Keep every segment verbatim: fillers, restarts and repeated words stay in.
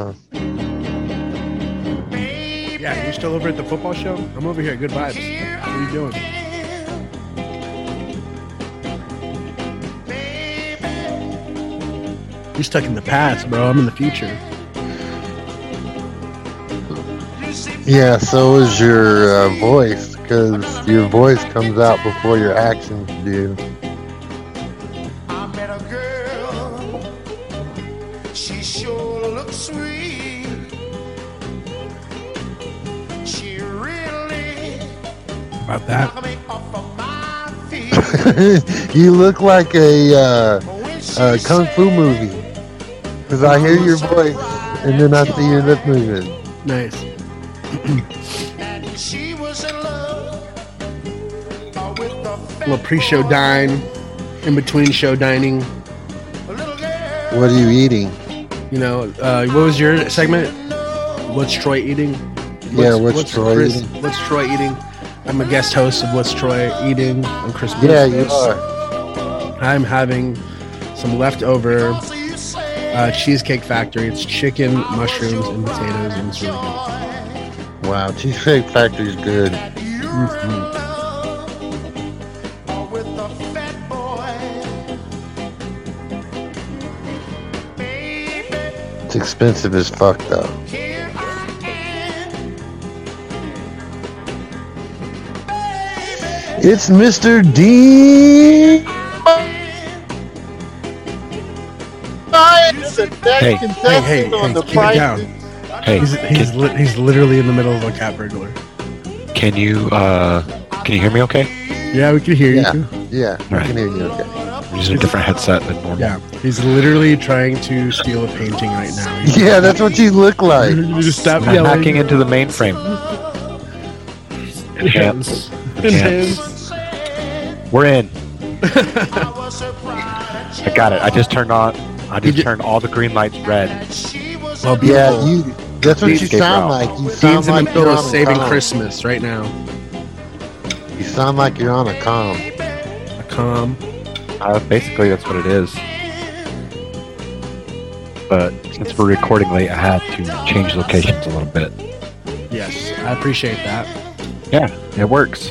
huh? Yeah, you're still over at the football show? I'm over here. Good vibes. What are you doing? You're stuck in the past, bro. I'm in the future. Yeah, so is your uh, voice, because your voice comes out before your actions do. I met a girl, she sure looks sweet. She really About that. knocked me off of my feet. You look like a uh, uh, kung fu movie, because I hear your voice and then I see your lip moving. Nice. And she was in love with the little pre-show dine, in between show dining. What are you eating? You know, uh, what was your segment? What's Troy eating? What's, Yeah, what's Troy Chris, eating? What's Troy eating? I'm a guest host of What's Troy Eating on Christmas. Yeah, you are. I'm having some leftover uh, Cheesecake Factory. It's chicken, mushrooms, and potatoes, and it's really good. Wow, Cheesecake Factory's good. Mm-hmm. It's expensive as fuck, though. It's Mister D. Hey, hey, hey, hey, keep it down. Hey, he's he's, li- he's literally in the middle of a cat burglar. Can you uh can you hear me okay? Yeah, we can hear Yeah, you. yeah, All I right. can hear you okay. I'm using a different headset than normal. Yeah, he's literally trying to steal a painting right now. He's Yeah, that's what you look like. just stop I'm yelling. hacking into the mainframe. Enhance. Enhance. We're in. I got it. I just turned on. I just turned all the green lights red. Well, Yeah, beautiful. you. That's what you Cheesecake sound route. like. You sound Dean's in the like middle you're of on a saving com. Christmas right now. You sound like you're on a com. A calm. Uh, basically, that's what it is. But since we're recording late, I had to change locations a little bit. Yes, I appreciate that. Yeah, it works.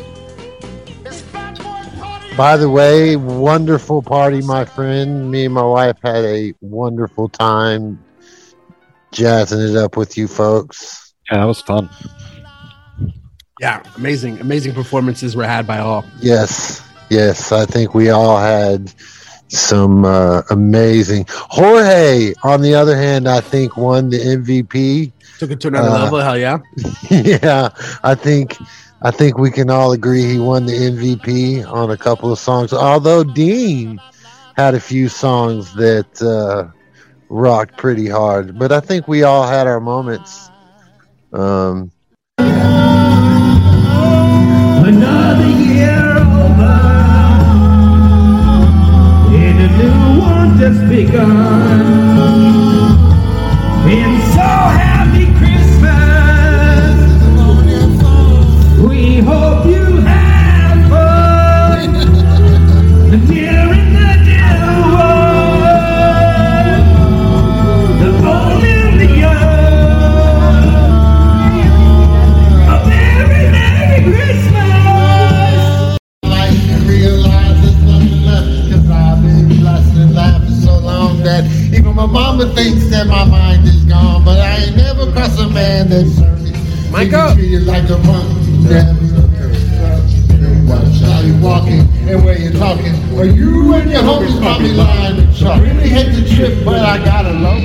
By the way, wonderful party, my friend. Me and my wife had a wonderful time jazzing it up with you folks. Yeah, that was fun. Yeah, amazing, amazing performances were had by all. Yes, yes, I think we all had some uh, amazing. Jorge, on the other hand, I think won the M V P. Took it to another Uh, level. Hell yeah. Yeah, I think I think we can all agree he won the M V P on a couple of songs. Although Dean had a few songs that uh, rocked pretty hard, but I think we all had our moments. Um, Another year over, and a new one just begun. And so happy Christmas. We hope you have fun. Here in the new world, the old and the young. A very Merry Christmas. I realize there's nothing left, 'cause I've been blessed and laughed for so long that even my mama thinks that my mind is gone. But I ain't never crossed a man that served me. Michael. Treated like a punk. Watch how you walking and where you're talking. Or you and your homies probably lying and talk. Really hate the trip, but I gotta love.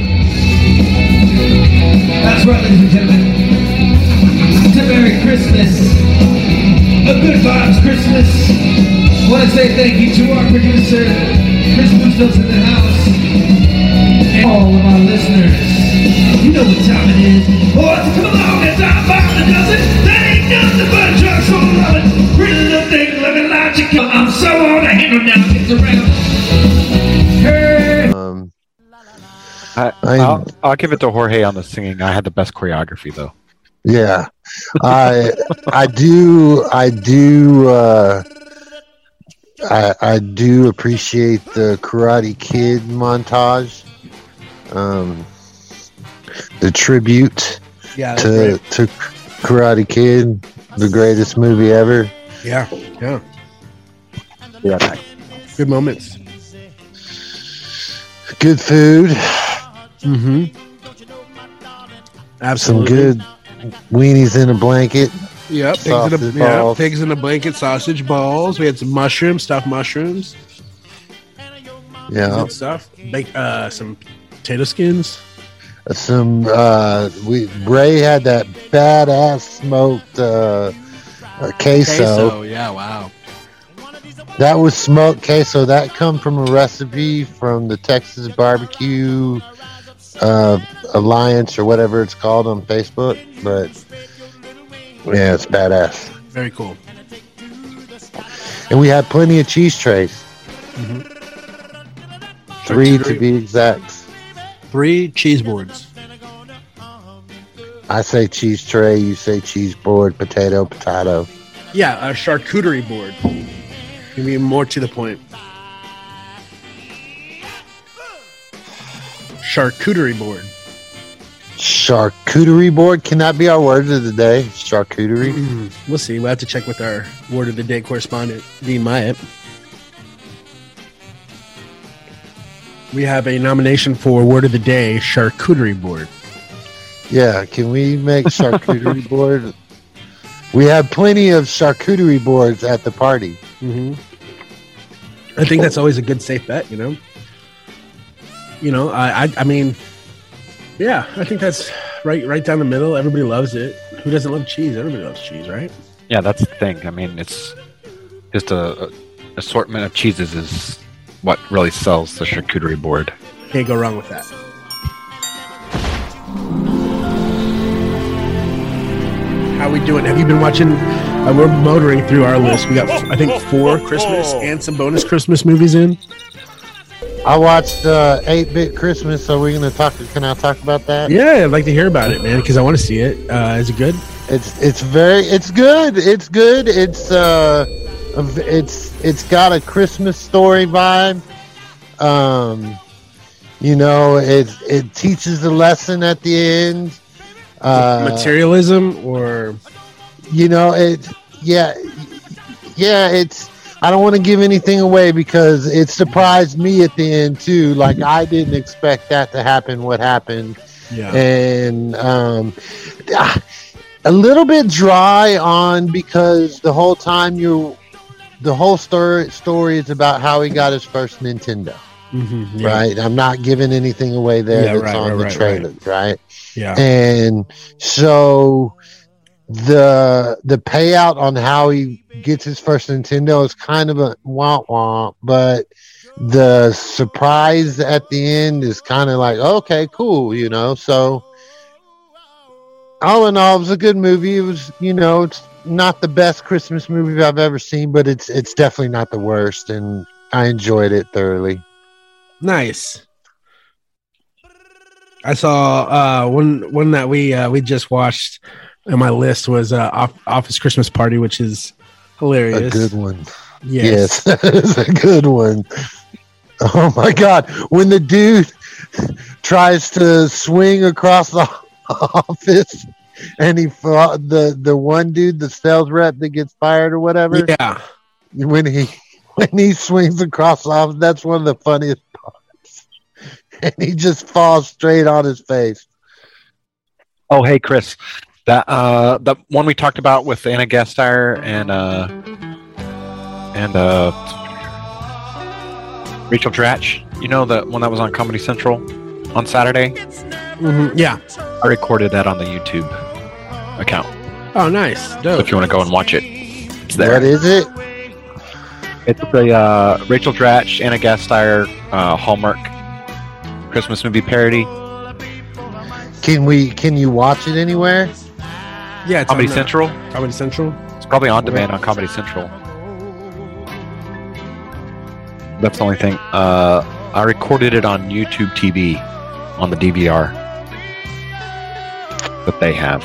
That's right, ladies and gentlemen. It's a Merry Christmas. A good vibes Christmas. Want to say thank you to our producer, Chris Bustos in the house, and all of our listeners. You know what time it is. Boys, come along and drive by the dozen. That ain't nothing but a truck full of it. Pretty little thing, let me light you. I'm so on the handle now. It's around. Hey. Um, I, I- I'll, I'll give it to Jorge on the singing. I had the best choreography, though. Yeah, I I do I do uh, I I do appreciate the Karate Kid montage. Um, the tribute Yeah, that's to great. to Karate Kid, the greatest movie ever. yeah, yeah. Yeah, that- Good moments. Good food, Mm-hmm. some Absolutely. good weenies in a blanket. Yep. Pigs in, sausage a, yeah, balls. pigs in a blanket, sausage balls. We had some mushrooms, stuffed mushrooms. Yeah, Good stuff. Bake, uh, some potato skins. some uh, we Ray had that badass smoked uh, uh, queso. Queso. Yeah, wow. That was smoked queso. That come from a recipe from the Texas Barbecue uh, Alliance or whatever it's called on Facebook. But yeah, it's badass. Very cool. And we had plenty of cheese trays. Three to Charcuterie- be exact. Three cheese boards. I say cheese tray. You say cheese board. Potato, potato. Yeah, a charcuterie board. Give me more to the point. Charcuterie board. Charcuterie board. Can that be our word of the day? Charcuterie. We'll see. We'll have to check with our word of the day correspondent, Dean Myatt. We have a nomination for word of the day, charcuterie board. Yeah, can we make charcuterie board? We have plenty of charcuterie boards at the party. Mm-hmm. I think that's always a good safe bet, you know? You know, I, I I mean, yeah, I think that's right right down the middle. Everybody loves it. Who doesn't love cheese? Everybody loves cheese, right? yeah, that's the thing. I mean, it's just a, a assortment of cheeses is what really sells the charcuterie board. Can't go wrong with that. How we doing? Have you been watching? Uh, we're motoring through our list. We got, I think, four Christmas and some bonus Christmas movies in. I watched uh, eight-Bit Christmas. So we're gonna talk. Can I talk about that? Yeah, I'd like to hear about it, man, because I want to see it. Uh, is it good? It's it's very it's good. It's good. It's uh, a v- it's it's got a Christmas story vibe. Um, you know, it it teaches a lesson at the end. Uh, Materialism or you know it yeah yeah it's I don't want to give anything away because it surprised me at the end too. Like I didn't expect that to happen what happened. yeah, And um ah, a little bit dry on because the whole time you the whole story story is about how he got his first Nintendo. mm-hmm, yeah. Right, I'm not giving anything away there. Yeah, that's right, on right, the right, trailer, right? Yeah, And so the the payout on how he gets his first Nintendo is kind of a womp womp, but the surprise at the end is kind of like, okay, cool, you know. So all in all, it was a good movie. It was, you know, it's not the best Christmas movie I've ever seen, but it's it's definitely not the worst, and I enjoyed it thoroughly. nice. I saw uh, one one that we uh, we just watched on my list was uh, Off- Office Christmas Party, which is A hilarious. good one. Yes. Yes, it's a good one. Oh my god, when the dude tries to swing across the office and he fa- the the one dude, the sales rep that gets fired or whatever, Yeah. when he when he swings across the office, that's one of the funniest parts. And he just falls straight on his face. Oh, hey, Chris, that uh, the one we talked about with Anna Gasteyer and uh, and uh, Rachel Dratch. You know, the one that was on Comedy Central on Saturday. Mhm, yeah. I recorded that on the YouTube account. Oh, nice. So Dope. if you want to go and watch it, it's there. What is it? It's the uh, Rachel Dratch, Anna Gasteyer, uh, Hallmark Christmas movie parody. Can we? Can you watch it anywhere? Yeah. It's Comedy on, uh, Central. Comedy Central. It's probably on demand on Comedy Central. That's the only thing. Uh, I recorded it on YouTube T V on the D V R that they have.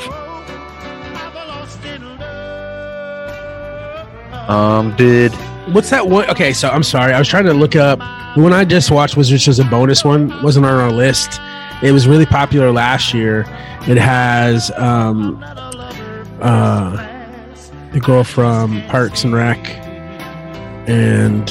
Um, did What's that one? Okay, so I'm sorry. I was trying to look up the one I just watched was which was a bonus one. Wasn't on our list. It was really popular last year. It has um, uh, the girl from Parks and Rec and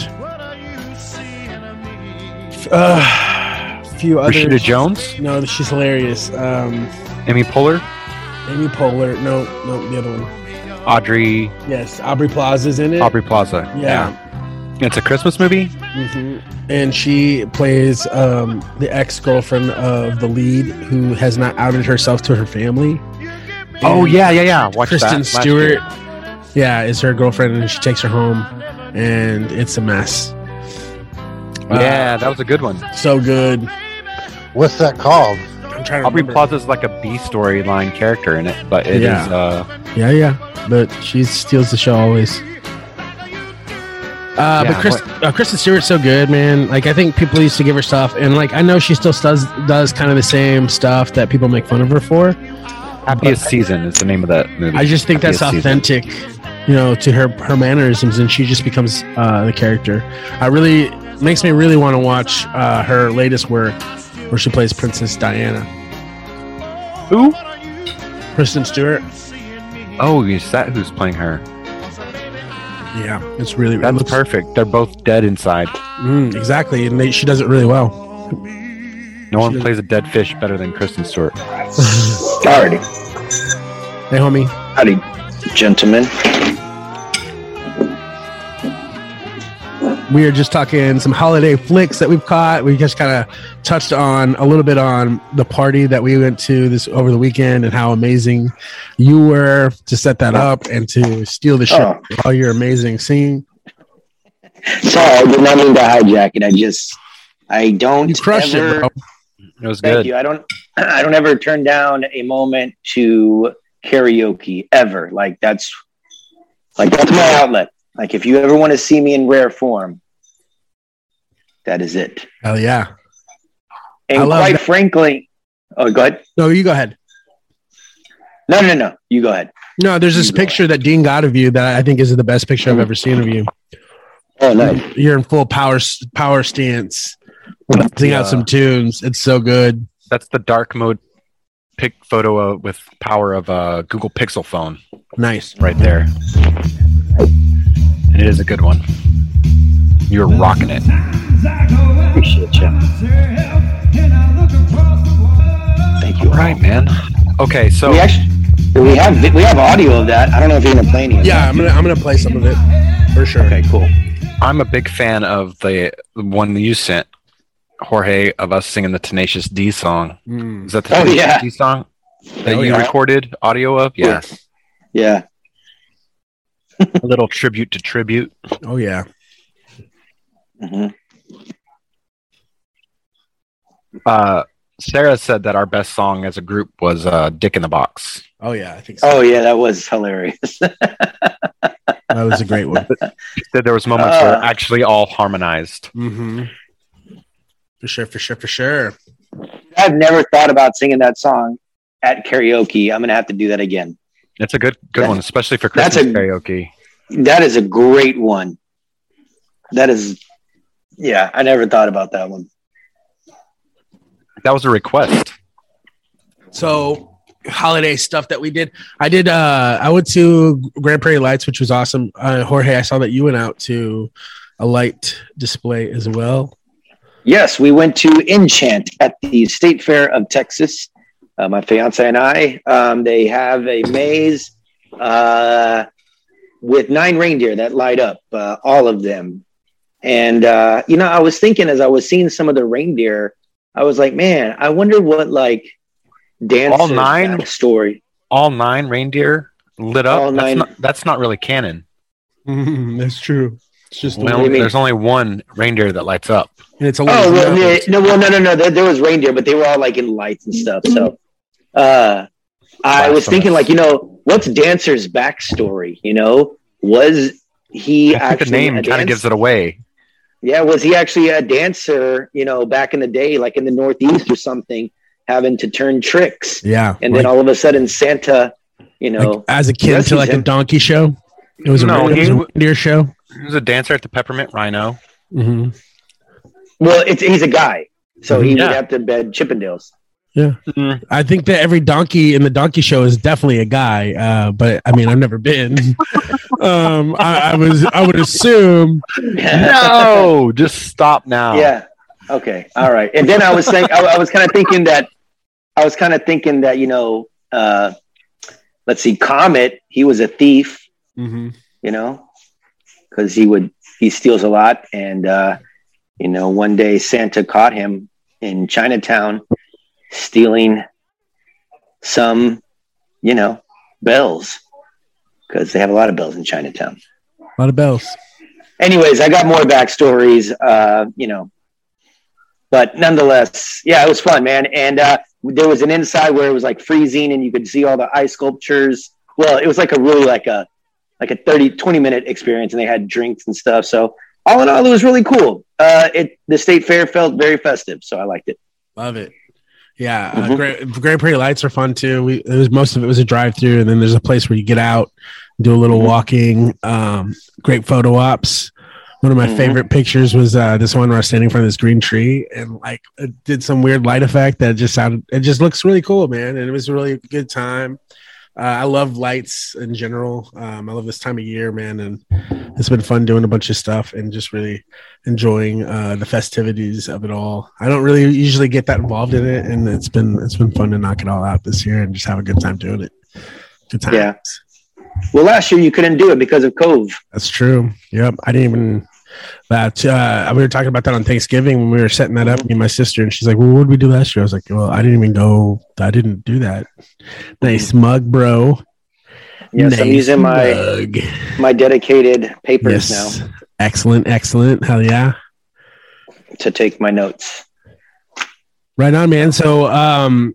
uh, a few others. Rashida Jones? No, she's hilarious. Um, Amy Poehler? Amy Poehler. No, no, the other one. Audrey. Yes, Aubrey Plaza's in it. Aubrey Plaza. Yeah. yeah. It's a Christmas movie? hmm And she plays um, the ex-girlfriend of the lead who has not outed herself to her family. Oh, And yeah, yeah, yeah. Watch Kristen that. last Stewart, year. yeah, is her girlfriend, and she takes her home, and it's a mess. Yeah, that was a good one. Uh, so good. What's that called? I'm trying to Aubrey remember. Plaza's like a B storyline character in it, but it is. Yeah. Uh, Yeah, yeah, but she steals the show always. Uh, Yeah, but Chris, uh, Kristen Stewart's so good, man. Like, I think people used to give her stuff, and like I know she still does does kind of the same stuff that people make fun of her for. Happiest Season is the name of that movie. I just think that's Happiest Season. authentic, you know, to her her mannerisms, and she just becomes uh, the character. I really makes me really want to watch uh, her latest work, where she plays Princess Diana. Who? Kristen Stewart. Oh, is that who's playing her? Yeah, it's really That's it looks- perfect. They're both dead inside. Mm, exactly, and they, she does it really well. No one She- plays a dead fish better than Kristen Stewart. Alrighty. Hey, homie. Howdy, gentlemen. We are just talking some holiday flicks that we've caught. We just kind of touched on a little bit on the party that we went to this over the weekend and how amazing you were to set that up and to steal the show. Oh. All your amazing singing. Sorry, I did not mean to hijack it. I just, I don't You crushed ever, it, bro. It was Thank good. you. I don't, I don't ever turn down a moment to karaoke ever. Like that's, like that's my outlet. Like if you ever want to see me in rare form, that is it. Hell yeah. I And love quite that. frankly, oh, go ahead. No, you go ahead. No, no, no. You go ahead. No, there's this You go picture that Dean got of you that I think is the best picture I've ever seen of you. Oh, nice. You're in full power power stance, blasting out Yeah. some tunes. It's so good. That's the dark mode pic photo uh, with power of a Google Pixel phone Nice. right there. And it is a good one. You're rocking it. Appreciate you. Thank you. All right, man. Okay, so We actually, we have, we have audio of that. I don't know if you're gonna play any. Of Yeah, that. I'm gonna I'm gonna play some of it for sure. Okay, cool. I'm a big fan of the one that you sent, Jorge, of us singing the Tenacious D song. Mm. Is that the Oh, Tenacious yeah. D song that Oh, you yeah. recorded audio of? Yeah. Yeah. A little tribute to tribute. Oh yeah. hmm Uh, Sarah said that our best song as a group was uh, Dick in the Box. Oh yeah. I think so. Oh yeah, that was hilarious. That was a great one. She said there was moments Uh. where actually all harmonized. Mm-hmm. For sure. For sure. For sure. I've never thought about singing that song at karaoke. I'm gonna have to do that again. It's a good good That- one, especially for that's Christmas a- karaoke. That is a great one. That is, yeah, I never thought about that one. That was a request. So holiday stuff that we did. I did. Uh, I went to Grand Prairie Lights, which was awesome. Uh, Jorge, I saw that you went out to a light display as well. Yes, we went to Enchant at the State Fair of Texas. Uh, my fiance and I. Um, they have a maze uh, with nine reindeer that light up, uh, all of them. And uh, you know, I was thinking as I was seeing some of the reindeer, I was like, man, I wonder what like dance All nine? story. All nine reindeer lit up. All that's, nine. Not, that's not really canon. That's true. It's just Well, do you mean? there's only one reindeer that lights up. and it's a Oh little well, yeah, no, well, no, no, no. There, there was reindeer, but they were all like in lights and stuff. So, uh, I was Blasphemous. thinking, like, you know, what's Dancer's backstory? You know, was he I think actually the name a kind of dancer? gives it away. Yeah, was he actually a dancer? You know, back in the day, like in the Northeast or something, having to turn tricks, yeah. and like, then all of a sudden Santa, you know, like, as a kid Yes, to like he's a in- donkey show. It was a, No, it was he- a reindeer show. He was a dancer at the Peppermint Rhino. Mm-hmm. well, it's he's a guy, so he Yeah. would have to bed Chippendales. Yeah. Mm. I think that every donkey in the donkey show is definitely a guy. Uh, but I mean, I've never been. um, I, I was, I would assume. No, just stop now. Yeah. Okay. All right. And then I was saying, I, I was kind of thinking that, I was kind of thinking that, you know, uh, let's see, Comet, he was a thief, Mm-hmm. you know, because he would, he steals a lot. And, uh, you know, one day Santa caught him in Chinatown stealing some, you know, bells, because they have a lot of bells in Chinatown. A lot of bells. Anyways, I got more backstories, uh, you know, but nonetheless, yeah, it was fun, man. And uh, there was an inside where it was like freezing and you could see all the ice sculptures. Well, it was like a really like a, like a thirty, twenty minute experience, and they had drinks and stuff. So all in all, it was really cool. Uh, it, the state fair felt very festive, so I liked it. Love it. Yeah, uh, Mhm. Great, Grand Prairie Lights are fun too. We it was most of it was a drive through, and then there's a place where you get out, do a little Mhm. walking. Um, great photo ops. One of my Mhm. favorite pictures was uh, this one where I was standing in front of this green tree, and like it did some weird light effect that just sounded. It just looks really cool, man, and it was a really good time. Uh, I love lights in general. Um, I love this time of year, man, and it's been fun doing a bunch of stuff and just really enjoying uh, the festivities of it all. I don't really usually get that involved in it, and it's been it's been fun to knock it all out this year and just have a good time doing it. Good time. Yeah. Well, last year you couldn't do it because of Cove. That's true. Yep. I didn't even that uh we were talking about that on Thanksgiving when we were setting that up, me and my sister, and she's like, well, what did we do last year? I was like, well, I didn't even go. I didn't do that. Nice mug, bro. Yes, nice I'm using my mug. my dedicated papers Yes. now Excellent, excellent. Hell yeah. to take my notes. Right on, man. So um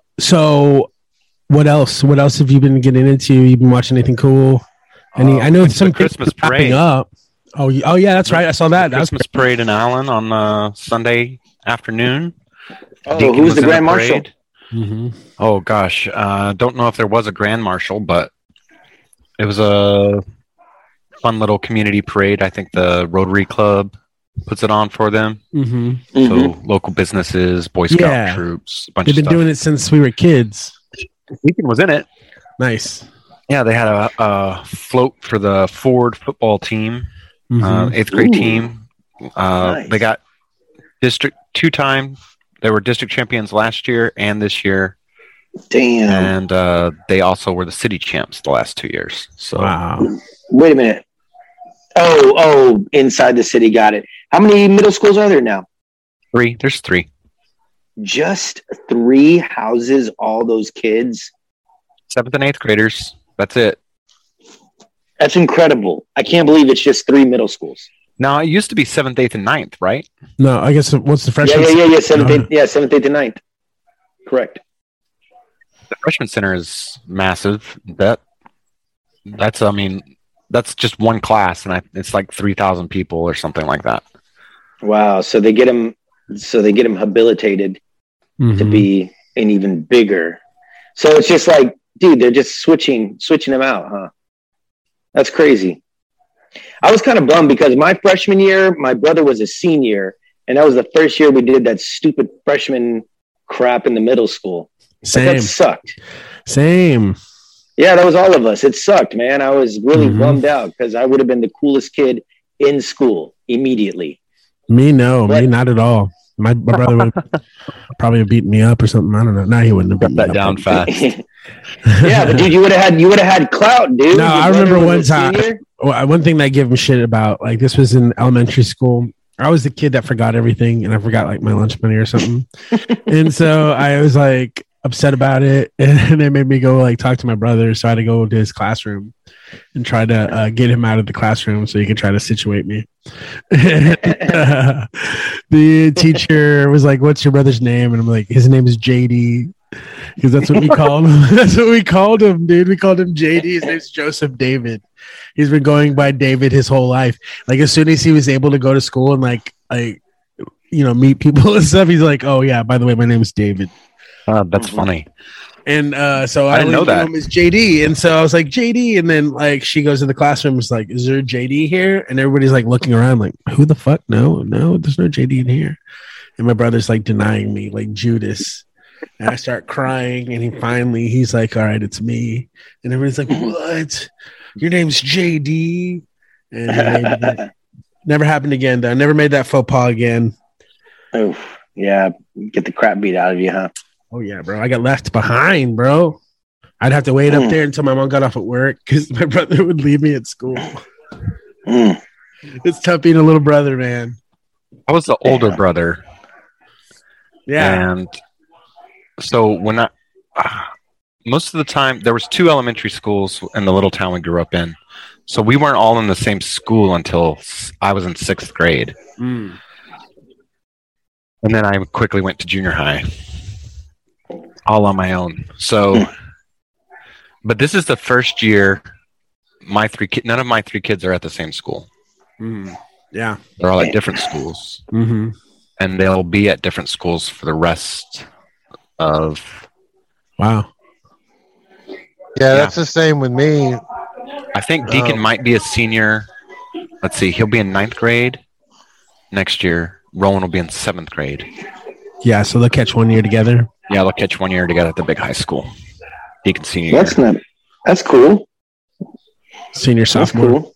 so what else? What else have you been getting into? You been watching anything cool? Any Uh, I know went to some the Christmas kids are wrapping parade. up. Oh, y- oh yeah, that's right. I saw that. That was Christmas parade in Allen on uh, Sunday afternoon. Oh, Deacon who's was the in Grand Marshal? parade. mm-hmm. Oh gosh, uh, don't know if there was a grand marshal, but it was a fun little community parade. I think the Rotary Club puts it on for them. Mm-hmm. Mhm. So local businesses, Boy Scout Yeah. troops, a bunch They've of been stuff. doing it since we were kids. Deacon was in it. Nice. Yeah, they had a, a float for the Ford football team, Mhm. uh, eighth grade Ooh. team. Uh, Nice. They got district two time. They were district champions last year and this year, Damn. and uh, they also were the city champs the last two years. So Wow. Wait a minute. Oh, oh, inside the city. Got it. How many middle schools are there now? three. There's three. Just three houses, all those kids. Seventh and eighth graders. That's it. That's incredible. I can't believe it's just three middle schools. Now it used to be seventh, eighth, and ninth, right? No, I guess what's the Yeah, freshman? yeah, yeah, yeah. Seventh, Uh, eighth, yeah, seventh, eighth, and ninth. Correct. The freshman center is massive. That that's I mean that's just one class, and I, it's like three thousand people or something like that. Wow. So they get them. So they get them habilitated to mhm. be an even bigger. So it's just like, dude, they're just switching, switching them out, huh? That's crazy. I was kind of bummed because my freshman year, my brother was a senior, and that was the first year we did that stupid freshman crap in the middle school. Like, Same. that sucked. Same. Yeah, that was all of us. It sucked, man. I was really Mhm. bummed out because I would have been the coolest kid in school immediately. Me, no. What? Me, not at all. My, my brother would probably have beaten me up or something. I don't know. No, he wouldn't have beaten Got that me up. down fast. Yeah, but dude, you would have had you would have had clout, dude. No, Your I brother remember was one a time- senior. Well, one thing that I give him shit about, like this was in elementary school. I was the kid that forgot everything, and I forgot like my lunch money or something. And so I was like upset about it, and it made me go like talk to my brother. So I had to go to his classroom and try to uh, get him out of the classroom so he could try to situate me. And, uh, the teacher was like, "What's your brother's name?" And I'm like, "His name is J D." Because that's what we called him. That's what we called him, dude. We called him J D. His name's Joseph David. He's been going by David his whole life. Like as soon as he was able to go to school and like like you know meet people and stuff, he's like, "Oh yeah, by the way, my name is David." Uh, that's Mhm. funny. And uh, so I, I didn't only know that. knew him as J D. And so I was like, J D. And then like she goes in the classroom, was like, "Is there a J D here?" And everybody's like looking around, like, "Who the fuck? No, no, there's no J D in here." And my brother's like denying me, like Judas. And I start crying, and he finally, he's like, all right, it's me. And everybody's like, what? Your name's J D? And then, never happened again, though. Never made that faux pas again. Oh, yeah. Get the crap beat out of you, huh? Oh, yeah, bro. I got left behind, bro. I'd have to wait Mm. up there until my mom got off at work because my brother would leave me at school. Mm. It's tough being a little brother, man. I was the older Yeah. brother, Yeah. and so when I uh, most of the time there was two elementary schools in the little town we grew up in, so we weren't all in the same school until s- I was in sixth grade, Mm. and then I quickly went to junior high, all on my own. So, but this is the first year my three ki- none of my three kids are at the same school. Mm. Yeah. They're all at different schools, Mm-hmm. and they'll be at different schools for the rest of. Wow. Yeah, that's the same with me. I think Deacon Oh. might be a senior. Let's see, he'll be in ninth grade next year. Rowan will be in seventh grade. Yeah, so they'll catch one year together. Yeah, they'll catch one year together at the big high school. Deacon senior That's year. not. That's cool. Senior, That's sophomore. cool.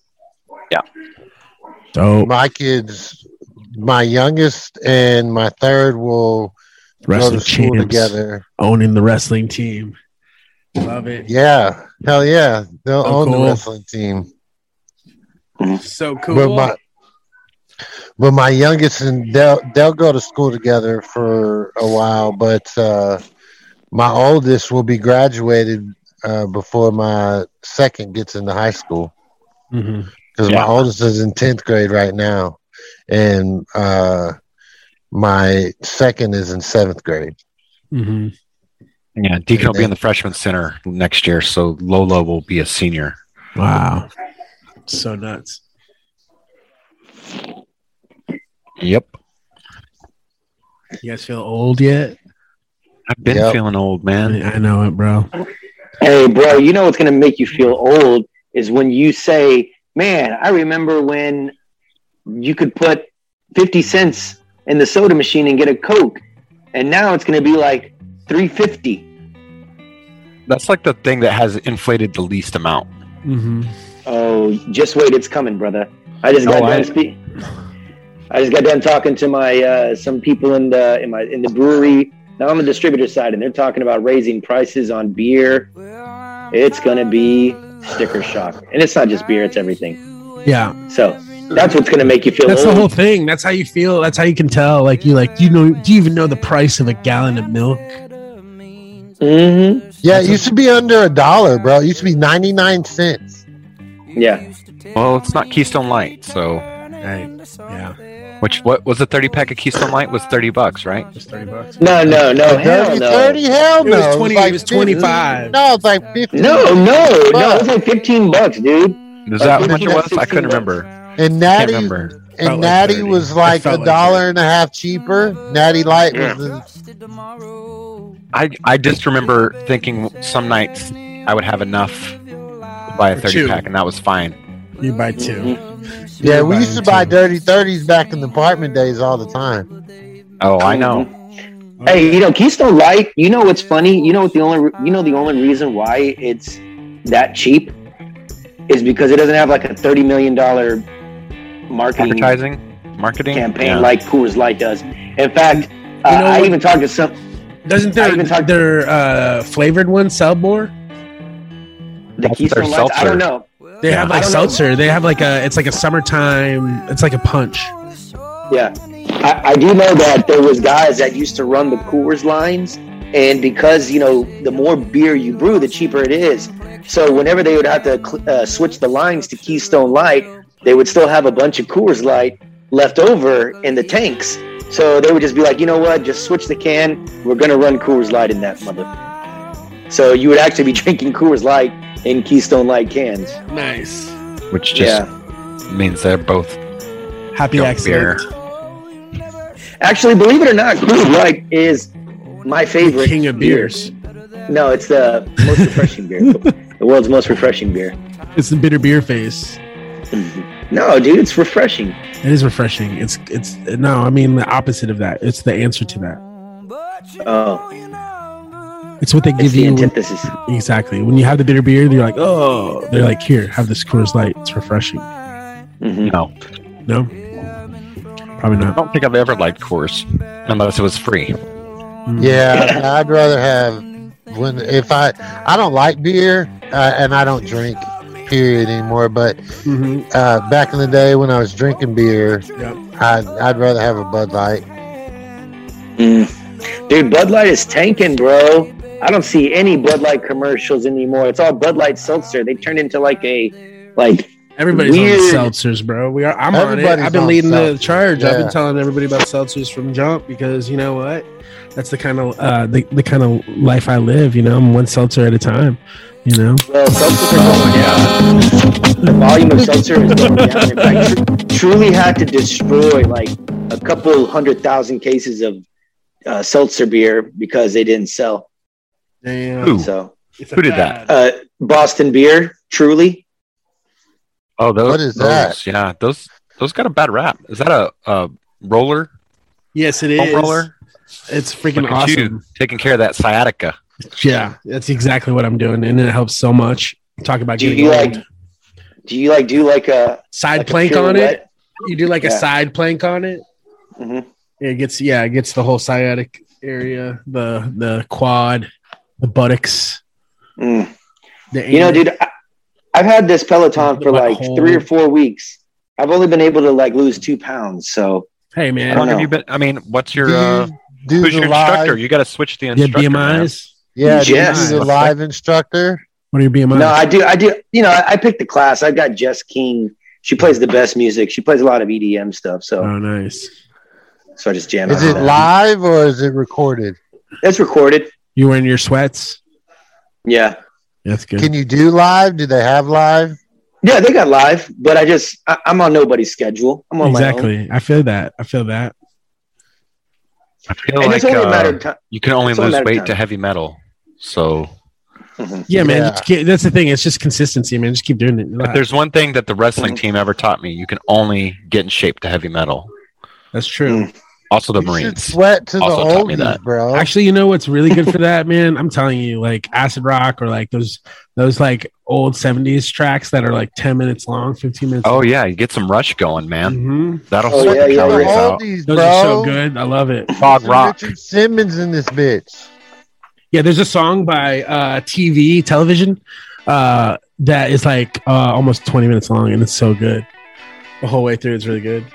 So My kids, my youngest and my third will go wrestling to school champs together. owning the wrestling team. Love it. Yeah, hell yeah, they'll Oh, own cool. the wrestling team. So cool. But my, but my youngest and they'll they'll go to school together for a while. But uh, my oldest will be graduated uh, before my second gets into high school. Mhm. Because Yeah. my oldest is in tenth grade right now, and uh, my second is in seventh grade. Mhm. Yeah, Deacon will be in the freshman center next year, so Lola will be a senior. Wow. So nuts. Yep. You guys feel old yet? I've been Yep. feeling old, I, man. I know it, bro. Hey, bro, you know what's going to make you feel old is when you say, man, I remember when you could put fifty cents in the soda machine and get a Coke. And now it's going to be like three fifty. That's like the thing that has inflated the least amount. Mm-hmm. Oh, just wait, it's coming, brother. I just got Oh, done I- speak. I just got done talking to my uh, some people in the in my in the brewery. Now on the distributor side, and they're talking about raising prices on beer. It's gonna be sticker shock, and it's not just beer; it's everything. Yeah. So that's what's gonna make you feel That's old. the whole thing. That's how you feel. That's how you can tell. Like you like you know do you even know the price of a gallon of milk? Mm-hmm. Yeah, it used to be under a dollar, bro. It used to be ninety nine cents. Yeah. Well, it's not Keystone Light, so Right. Yeah. which what was the thirty pack of Keystone Light was thirty bucks, right? Just thirty bucks. No, no, no, hell thirty, no. thirty, hell It no. was twenty like it was fifty. twenty-five. No, it's like fifty. No, no, no. It was like fifteen bucks, dude. Is Like, that how fifteen much it was? I sixteen couldn't bucks. remember. And Can't Natty remember. and Felt like Natty thirty. was It like felt a like dollar thirty. and a half cheaper. Natty Light Yeah. was I I just remember thinking some nights I would have enough to buy a For thirty two. pack, and that was fine. You buy two. Mhm. yeah. You We buy used to two. buy dirty thirties back in the apartment days all the time. Oh, I know. Hey, you know, Keystone Light, you know what's funny? You know what the only you know the only reason why it's that cheap is because it doesn't have like a thirty million dollar marketing Advertising, marketing, campaign Yeah. like Coors Light does. In fact, uh, You know I what- even talked to some Doesn't I their even talked- their uh, flavored one sell more? the That's their Keystone Lights. I don't seltzer. know. They Yeah. have I like don't know. seltzer. They have like a it's like a summertime. It's like a punch. Yeah, I, I do know that there was guys that used to run the Coors lines, and because you know the more beer you brew, the cheaper it is. So whenever they would have to cl- uh, switch the lines to Keystone Light, they would still have a bunch of Coors Light left over in the tanks. So they would just be like, you know what, just switch the can. We're gonna run Coors Light in that mother. So you would actually be drinking Coors Light in Keystone Light cans. Nice. which just Yeah. means they're both Happy junk accident. beer. Actually, believe it or not, Coors Light is my favorite King of beer. beers. No, it's the most refreshing beer. The world's most refreshing beer. It's the bitter beer face. No, dude, it's refreshing. It is refreshing. It's it's no, I mean the opposite of that. It's the answer to that. Oh, It's what they It's give the you. When, antithesis. exactly. When you have the bitter beer, you're like, oh, they're like, here, have this Coors Light. It's refreshing. Mhm. No, No, probably I not. don't think I've ever liked Coors unless it was free. Mm. Yeah, I'd rather have when if I I don't like beer uh, and I don't drink period anymore. But Mhm. uh, back in the day when I was drinking beer, Yep. I'd I'd rather have a Bud Light. Mm. Dude, Bud Light is tanking, bro. I don't see any Bud Light commercials anymore. It's all Bud Light seltzer. They turned into like a like Everybody's Weird. on seltzers, bro. We are. I'm on it. Everybody's I've been on leading the seltzers. charge. I've Yeah. been telling everybody about seltzers from jump because you know what? That's the kind of uh, the the kind of life I live. You know, I'm one seltzer at a time. You know. well, seltzers are going down. The volume of seltzer is going down. In fact, Tr- Truly had to destroy like a couple hundred thousand cases of uh, seltzer beer because they didn't sell. Damn. Who? So It's a Who did fad. uh, Boston Beer, Truly. Oh, those. What is those, that? Yeah, those those got a bad rap. Is that a, a roller? Yes, it Foam is. roller? It's freaking Look at awesome. you taking care of that sciatica. Yeah, that's exactly what I'm doing, and it helps so much. Talk about Do getting you old. like? Do you like do like a Side like a plank on pirouette? it? You do like a Yeah. side plank on it. Mhm. It gets yeah, it gets the whole sciatic area, the the quad, the buttocks. Mm. The You know, anus. dude, I, I've had this Peloton for The like butthole. three or four weeks. I've only been able to like lose two pounds. So Hey I man, don't How long have know. you been? I mean, what's your do you uh, do who's the your live? instructor? You got to switch the yeah, instructor. B M man. Is. Yeah, do Yes. you do the live instructor? What are your B M Is? no, I do. I do. You know, I, I picked the class. I got Jess King. She plays the best music. She plays a lot of E D M stuff. So, Oh, nice. so I just jam. Is out it to that. live or is it recorded? It's recorded. You wearing your sweats? Yeah, That's good. Can you do live? Do they have live? yeah, they got live, but I just I, I'm on nobody's schedule. I'm on my own. Exactly. I feel that. I feel that. I feel And like it's only a matter uh, of time. you can only it's only a lose matter of weight time. to heavy metal. So, Mhm. Yeah, man. Yeah. Just get- that's the thing. It's just consistency, man. Just keep doing it. if there's one thing that the wrestling Mhm. team ever taught me, you can only get in shape to heavy metal. That's true. Mm. Also, the You should Marines. sweat to the also taught me oldies, that. bro. Actually, you know what's really good for that, man? I'm telling you, like acid rock or like those those like old seventies tracks that are like ten minutes long, fifteen minutes. Oh yeah, you get some rush going, man. hmm That'll Oh, sweat yeah, the yeah, calories yeah. out. Oldies, Those bro. are so good. I love it. Fog Some rock. Richard Simmons in this bitch. Yeah, there's a song by uh, T V television uh, that is like uh, almost twenty minutes long, and it's so good. The whole way through, it's really good.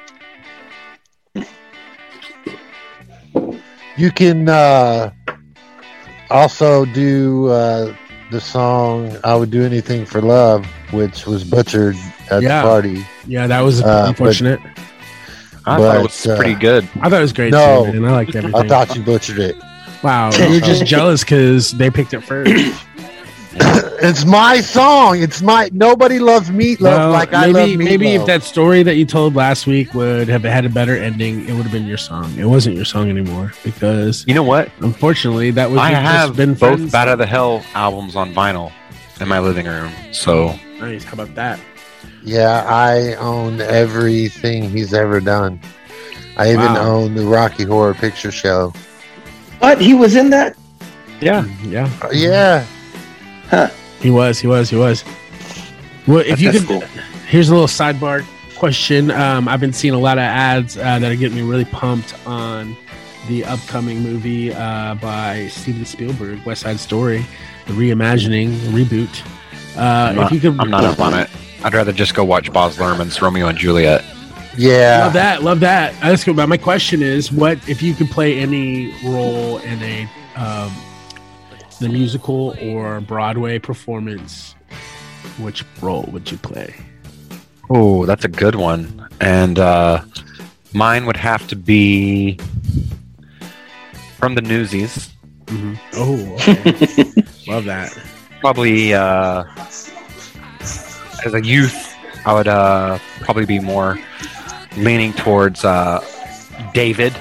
You can uh, also do uh, the song "I Would Do Anything for Love," which was butchered at Yeah. the party. Yeah, that was Uh, unfortunate. I thought But, it was uh, pretty good. I thought it was great No. too, man. I liked everything. I thought you butchered it. wow, you're just jealous because they picked it first. It's my song. It's my. Nobody loves Meatloaf Well, like I maybe, love Meatloaf. maybe if that story that you told last week would have had a better ending, it would have been your song. It wasn't your song anymore because, You know what? unfortunately, that was I just have been both friends. Bat of the Hell albums on vinyl in my living room. So Nice. How about that? Yeah, I own everything he's ever done. I even Wow. own the Rocky Horror Picture Show. What? He was in that? yeah, Yeah, Uh, yeah, he was. He was. He was. Well, if you That's could, cool. here's a little sidebar question. Um, I've been seeing a lot of ads uh, that are getting me really pumped on the upcoming movie uh, by Steven Spielberg, West Side Story, the reimagining, the reboot. Uh, I'm, if not, you could, I'm not up on it. I'd rather just go watch Boz Lerman's Romeo and Juliet. yeah. Love that, love that. Uh, Let's go. But my question is, what if you could play any role in a um, the musical or Broadway performance? Which role would you play? Oh, that's a good one. And uh, mine would have to be from the Newsies. Oh, okay. Love that. Probably uh, as a youth, I would uh, probably be more leaning towards uh, David.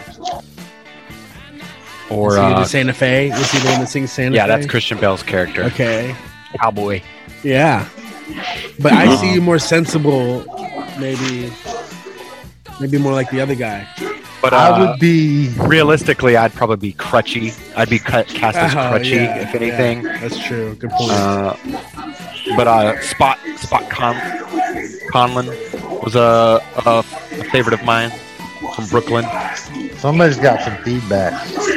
Or Was he uh, the Santa Fe? Was he the one that sings Santa yeah, Fe? that's Christian Bale's character, Okay. Cowboy. Yeah. But I see you more sensible, maybe maybe more like the other guy. But uh, I would be. realistically, I'd probably be Crutchy. I'd be cut, cast as Oh, Crutchy, yeah, if anything. yeah, that's true. Good point. Uh, but uh, Spot Spot Con- Conlon was a, a, a favorite of mine from Brooklyn. Somebody's got some feedback.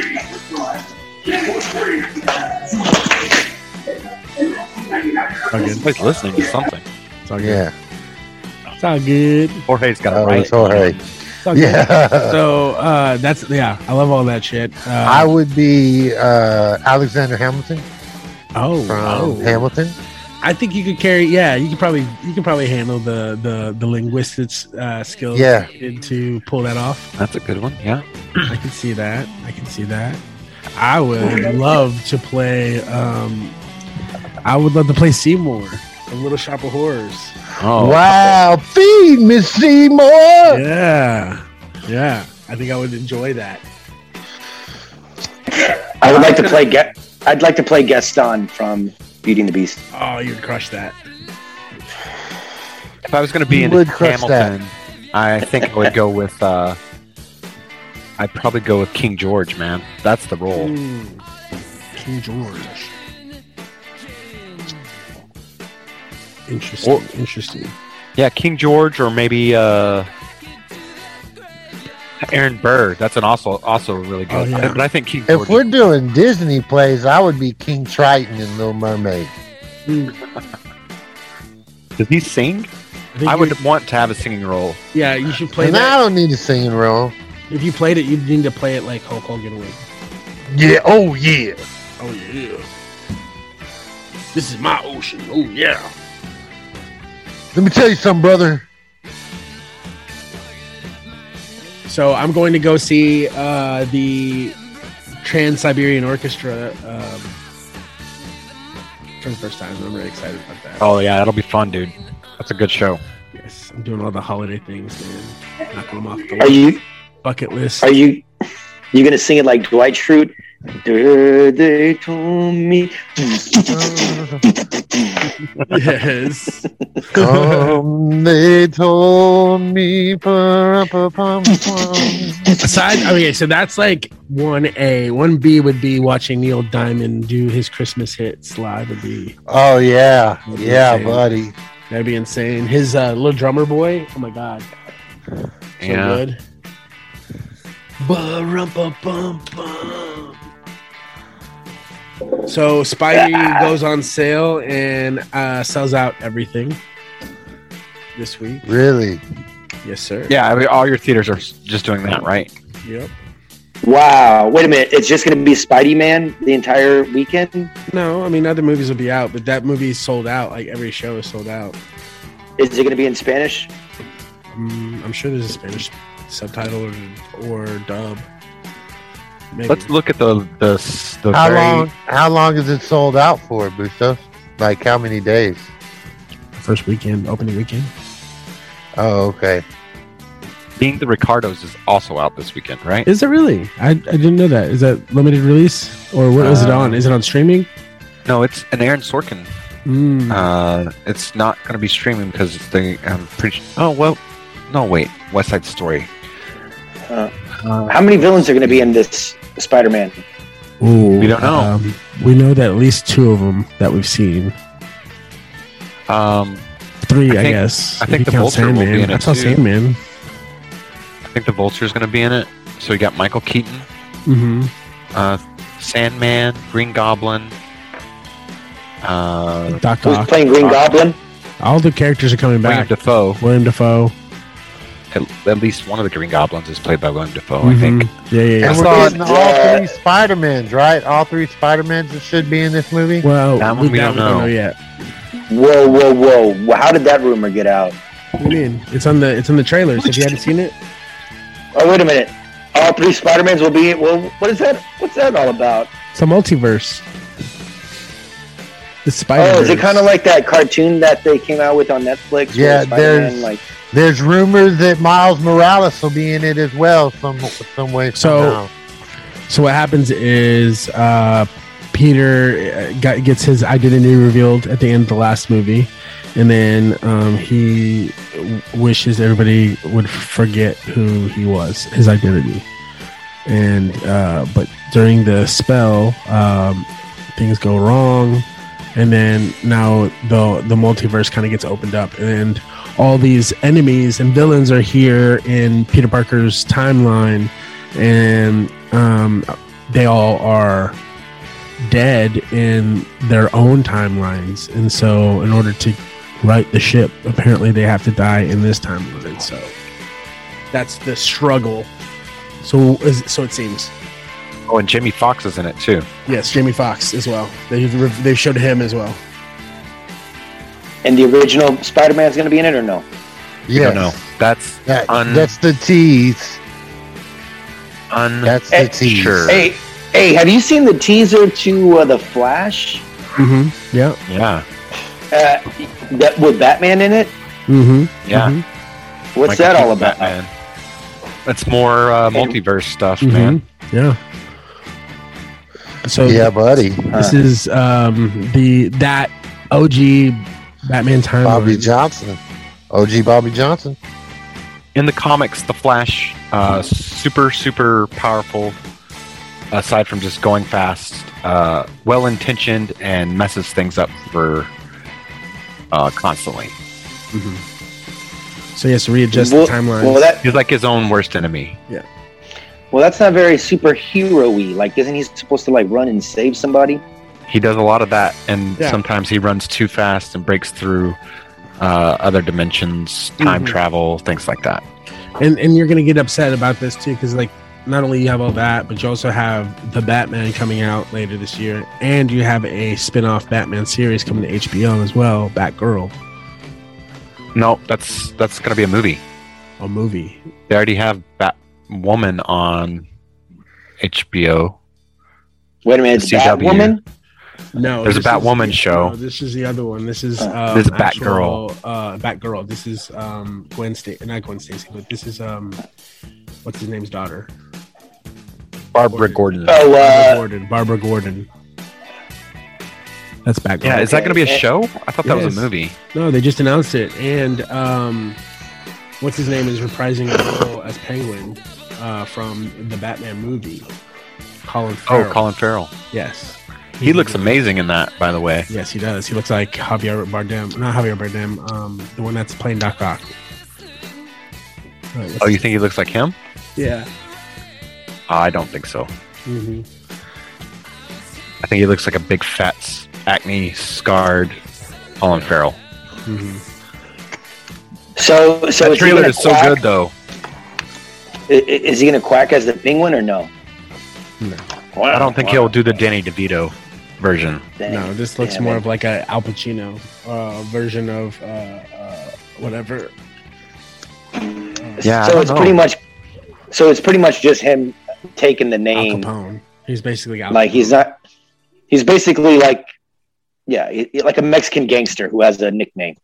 It's all good. Somebody's listening to something. It's all good. Yeah. It's all good. Jorge's got it Oh, right. it's Jorge. It's all good. Yeah. So uh, that's yeah. I love all that shit. Uh, I would be uh, Alexander Hamilton oh, from oh. Hamilton. I think you could carry. Yeah, you could probably you could probably handle the the the linguistics uh, skills. Yeah. needed to pull that off. That's a good one. Yeah. I can see that. I can see that. I would love to play. Um, I would love to play Seymour from Little Shop of Horrors. Oh, Wow, feed me Seymour. Yeah, yeah. I think I would enjoy that. I would like to play. Ga- I'd like to play Gaston from Beauty and the Beast. Oh, you'd crush that. If I was going to be You in would crush Hamilton, I think I would go with. Uh, I'd probably go with King George, man. That's the role. Mm. King George. Interesting. Or- interesting. Yeah, King George, or maybe uh, Aaron Burr. That's an also also really good. Oh, yeah. But I think King If George. we're doing Disney plays, I would be King Triton in Little Mermaid. Does he sing? think I you- would want to have a singing role. Yeah, you should play And that. I don't need a singing role. If you played it, you need to play it like Hulk Hogan would. Yeah. Oh yeah. Oh yeah. This is my ocean. Oh yeah. Let me tell you something, brother. So I'm going to go see uh, the Trans-Siberian Orchestra um, for the first time. I'm really excited about that. Oh yeah, that'll be fun, dude. That's a good show. Yes, I'm doing all the holiday things, man. Knocking them off the Are you? bucket list. Are you? You gonna sing it like Dwight Schrute? They told me. Yes. Come, they told me. Ba-ra-pa-pum-pum. Aside, okay, so that's like one A. One B would be watching Neil Diamond do his Christmas hits live. Would be Oh yeah, That'd be yeah, insane. buddy. that'd be insane. His uh, little drummer boy. Oh my god, so Yeah. good. Ba-rum-pa-bum-bum. So Spidey goes on sale and uh, sells out everything this week. Really? Yes, sir. Yeah, I mean, all your theaters are s- just doing that, right? Yep. Wow. Wait a minute. It's just gonna be Spidey Man the entire weekend. No, I mean other movies will be out, but that movie is sold out. Like every show is sold out. Is it gonna be in Spanish? Mm, I'm sure there's a Spanish subtitle or, or dub. Maybe. Let's look at the the s- the How very long? How long is it sold out for, Bustos? Like how many days? First weekend, opening weekend. Oh, okay. Being the Ricardos is also out this weekend, right? Is it really? I, I didn't know that. Is that limited release or what is it Uh, on? Is it on streaming? No, it's an Aaron Sorkin. Mm. Uh, it's not going to be streaming because it's the I'm pretty. Oh well, no wait, West Side Story. Uh, Uh, how many villains are gonna be in this Spider-Man? Ooh, we don't know. Um, we know that at least two of them that we've seen. um, Three, I, I think- guess. I if think you the count Vulture will be Sandman. in it I saw too. Sandman. I think the Vulture's going to be in it. So we got Michael Keaton, Mm-hmm. uh, Sandman, Green Goblin. Uh, Doc Who's Ock. playing Green Goblin? All the characters are coming William back. Dafoe. William Dafoe. At, at least one of the Green Goblins is played by William Dafoe, I Mhm. think. Yeah, yeah, yeah. And I we're saw getting it. all Yeah. three Spider-Mans, right? All three Spider-Mans that should be in this movie. Well, That one we don't know. yet. Whoa, whoa, whoa! Well, how did that rumor get out? What do you mean? It's on the it's on the trailers. If you hadn't seen it, Oh, wait a minute. All three Spider-Mans will be. Well, what is that? What's that all about? it's a multiverse. The Spider. Oh, is it kind of like that cartoon that they came out with on Netflix? where Yeah, Spider-Man, there's- like. There's rumors that Miles Morales will be in it as well, some some way. So- somehow. So what happens is uh, Peter uh, got, gets his identity revealed at the end of the last movie, and then um, he w- wishes everybody would forget who he was, his identity. And uh, but during the spell, um, things go wrong, and then now the the multiverse kind of gets opened up, and all these enemies and villains are here in Peter Parker's timeline, and um, they all are dead in their own timelines, and so in order to right the ship, apparently they have to die in this timeline. So that's the struggle. So, is, so it seems. Oh, and Jamie Foxx is in it too. Yes, Jamie Foxx as well. They they showed him as well. And the original Spider-Man's going to be in it or no? Yeah, No, that's that, un- that's the tease. un- That's the Hey, tease. sure. Hey, hey, have you seen the teaser to uh, The Flash? Mm-hmm. Yeah. Yeah, Uh, that with Batman in it? Mm-hmm. yeah. Mm-hmm. What's Michael that all Keaton about? Batman. It's more uh, multiverse stuff, Mm-hmm. man. Yeah. So Yeah, buddy. this is um, the that O G Batman timeline. Bobby Johnson. O G Bobby Johnson. In the comics, the Flash, uh, super, super powerful. Aside from just going fast, uh, well-intentioned and messes things up for uh, constantly. So he has to readjust Well, the timeline. well, that He's like his own worst enemy. well, that's not very superhero-y. Like, isn't he supposed to like run and save somebody? He does a lot of that, and Yeah. sometimes he runs too fast and breaks through uh, other dimensions, time Mhm. travel, things like that. and and you're gonna get upset about this too, because like not only you have all that, but you also have the Batman coming out later this year, and you have a spin-off Batman series coming to H B O as well, Batgirl, No, that's that's gonna be a movie. a movie. They already have Batwoman on H B O. Wait a minute, it's C W. Batwoman? No, There's a this is- Batwoman show. No, this is the other one. This is Uh, um, This is actual, Batgirl. Uh, Batgirl. This is um, Gwen Stacy, not Gwen Stacy, but this is um, what's his name's daughter? Barbara Gordon. Oh, Barbara uh, Gordon. Barbara Gordon. That's Batgirl. Yeah, is that gonna be a Okay. show? I thought that was Yes. a movie. No, they just announced it, and um, what's his name is reprising the role as Penguin uh, from the Batman movie. Colin Farrell. Oh, Colin Farrell. Yes, He looks amazing in that, by the way. Yes, he does. He looks like Javier Bardem. Not Javier Bardem. Um, the one that's playing Doc Ock. Right, Oh, you think he looks like him? Yeah. I don't think so. Mm-hmm. I think he looks like a big fat, s- acne scarred Colin Farrell. Mm-hmm. so so That is he trailer gonna is so quack- good, though. i- i- Is he going to quack as the Penguin or no? No. I don't think he'll do the Danny DeVito version. Dang, No, this looks damn more it. of like a Al Pacino uh, version of uh, uh, whatever. Yeah, I So don't it's know. pretty much. So it's pretty much just him taking the Al name. Capone. He's basically Al Like Capone. he's not. He's basically like, yeah, he- he- like a Mexican gangster who has a nickname.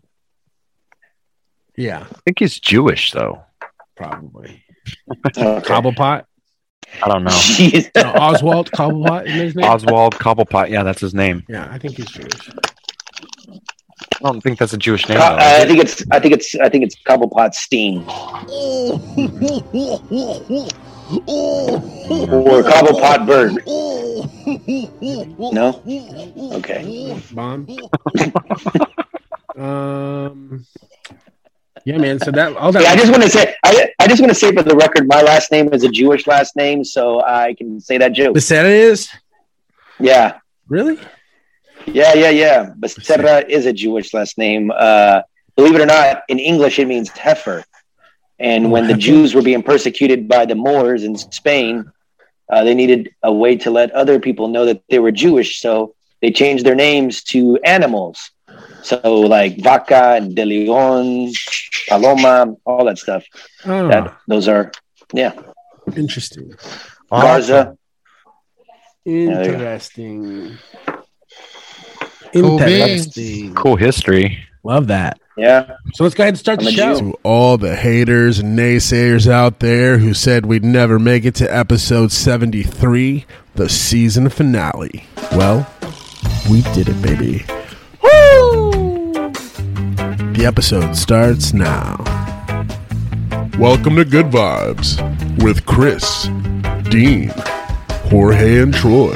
Yeah, I think he's Jewish, though. probably. Okay. Cobblepot. I don't know. Jeez. No, Oswald Cobblepot is his name. Oswald Cobblepot. Yeah, that's his name. Yeah, I think he's Jewish. I don't think that's a Jewish name. Co- though, I is it? think it's. I think it's. I think it's Cobblepot Steen or Cobblepot Bird. No. Okay. Bond. um. Yeah, man. So that all that. Yeah, I just want to say. I, I just want to say for the record, my last name is a Jewish last name, so I can say that joke. Becerra is Yeah. really. Yeah, yeah, yeah. Becerra is a Jewish last name. Uh, believe it or not, in English it means heifer. And when the Heifer? Jews were being persecuted by the Moors in Spain, uh, they needed a way to let other people know that they were Jewish. So they changed their names to animals. So like vaca and de leon, paloma, all that stuff. Oh, That those are, yeah, interesting. Garza. you go. Interesting. Cool beans. Interesting. Cool history. Love that. Yeah. So let's go ahead and start I'm the a show. Jew. To all the haters and naysayers out there who said we'd never make it to episode seventy-three, the season finale. Well, we did it, baby. Woo! The episode starts now. Welcome to Good Vibes with Chris, Dean, Jorge, and Troy.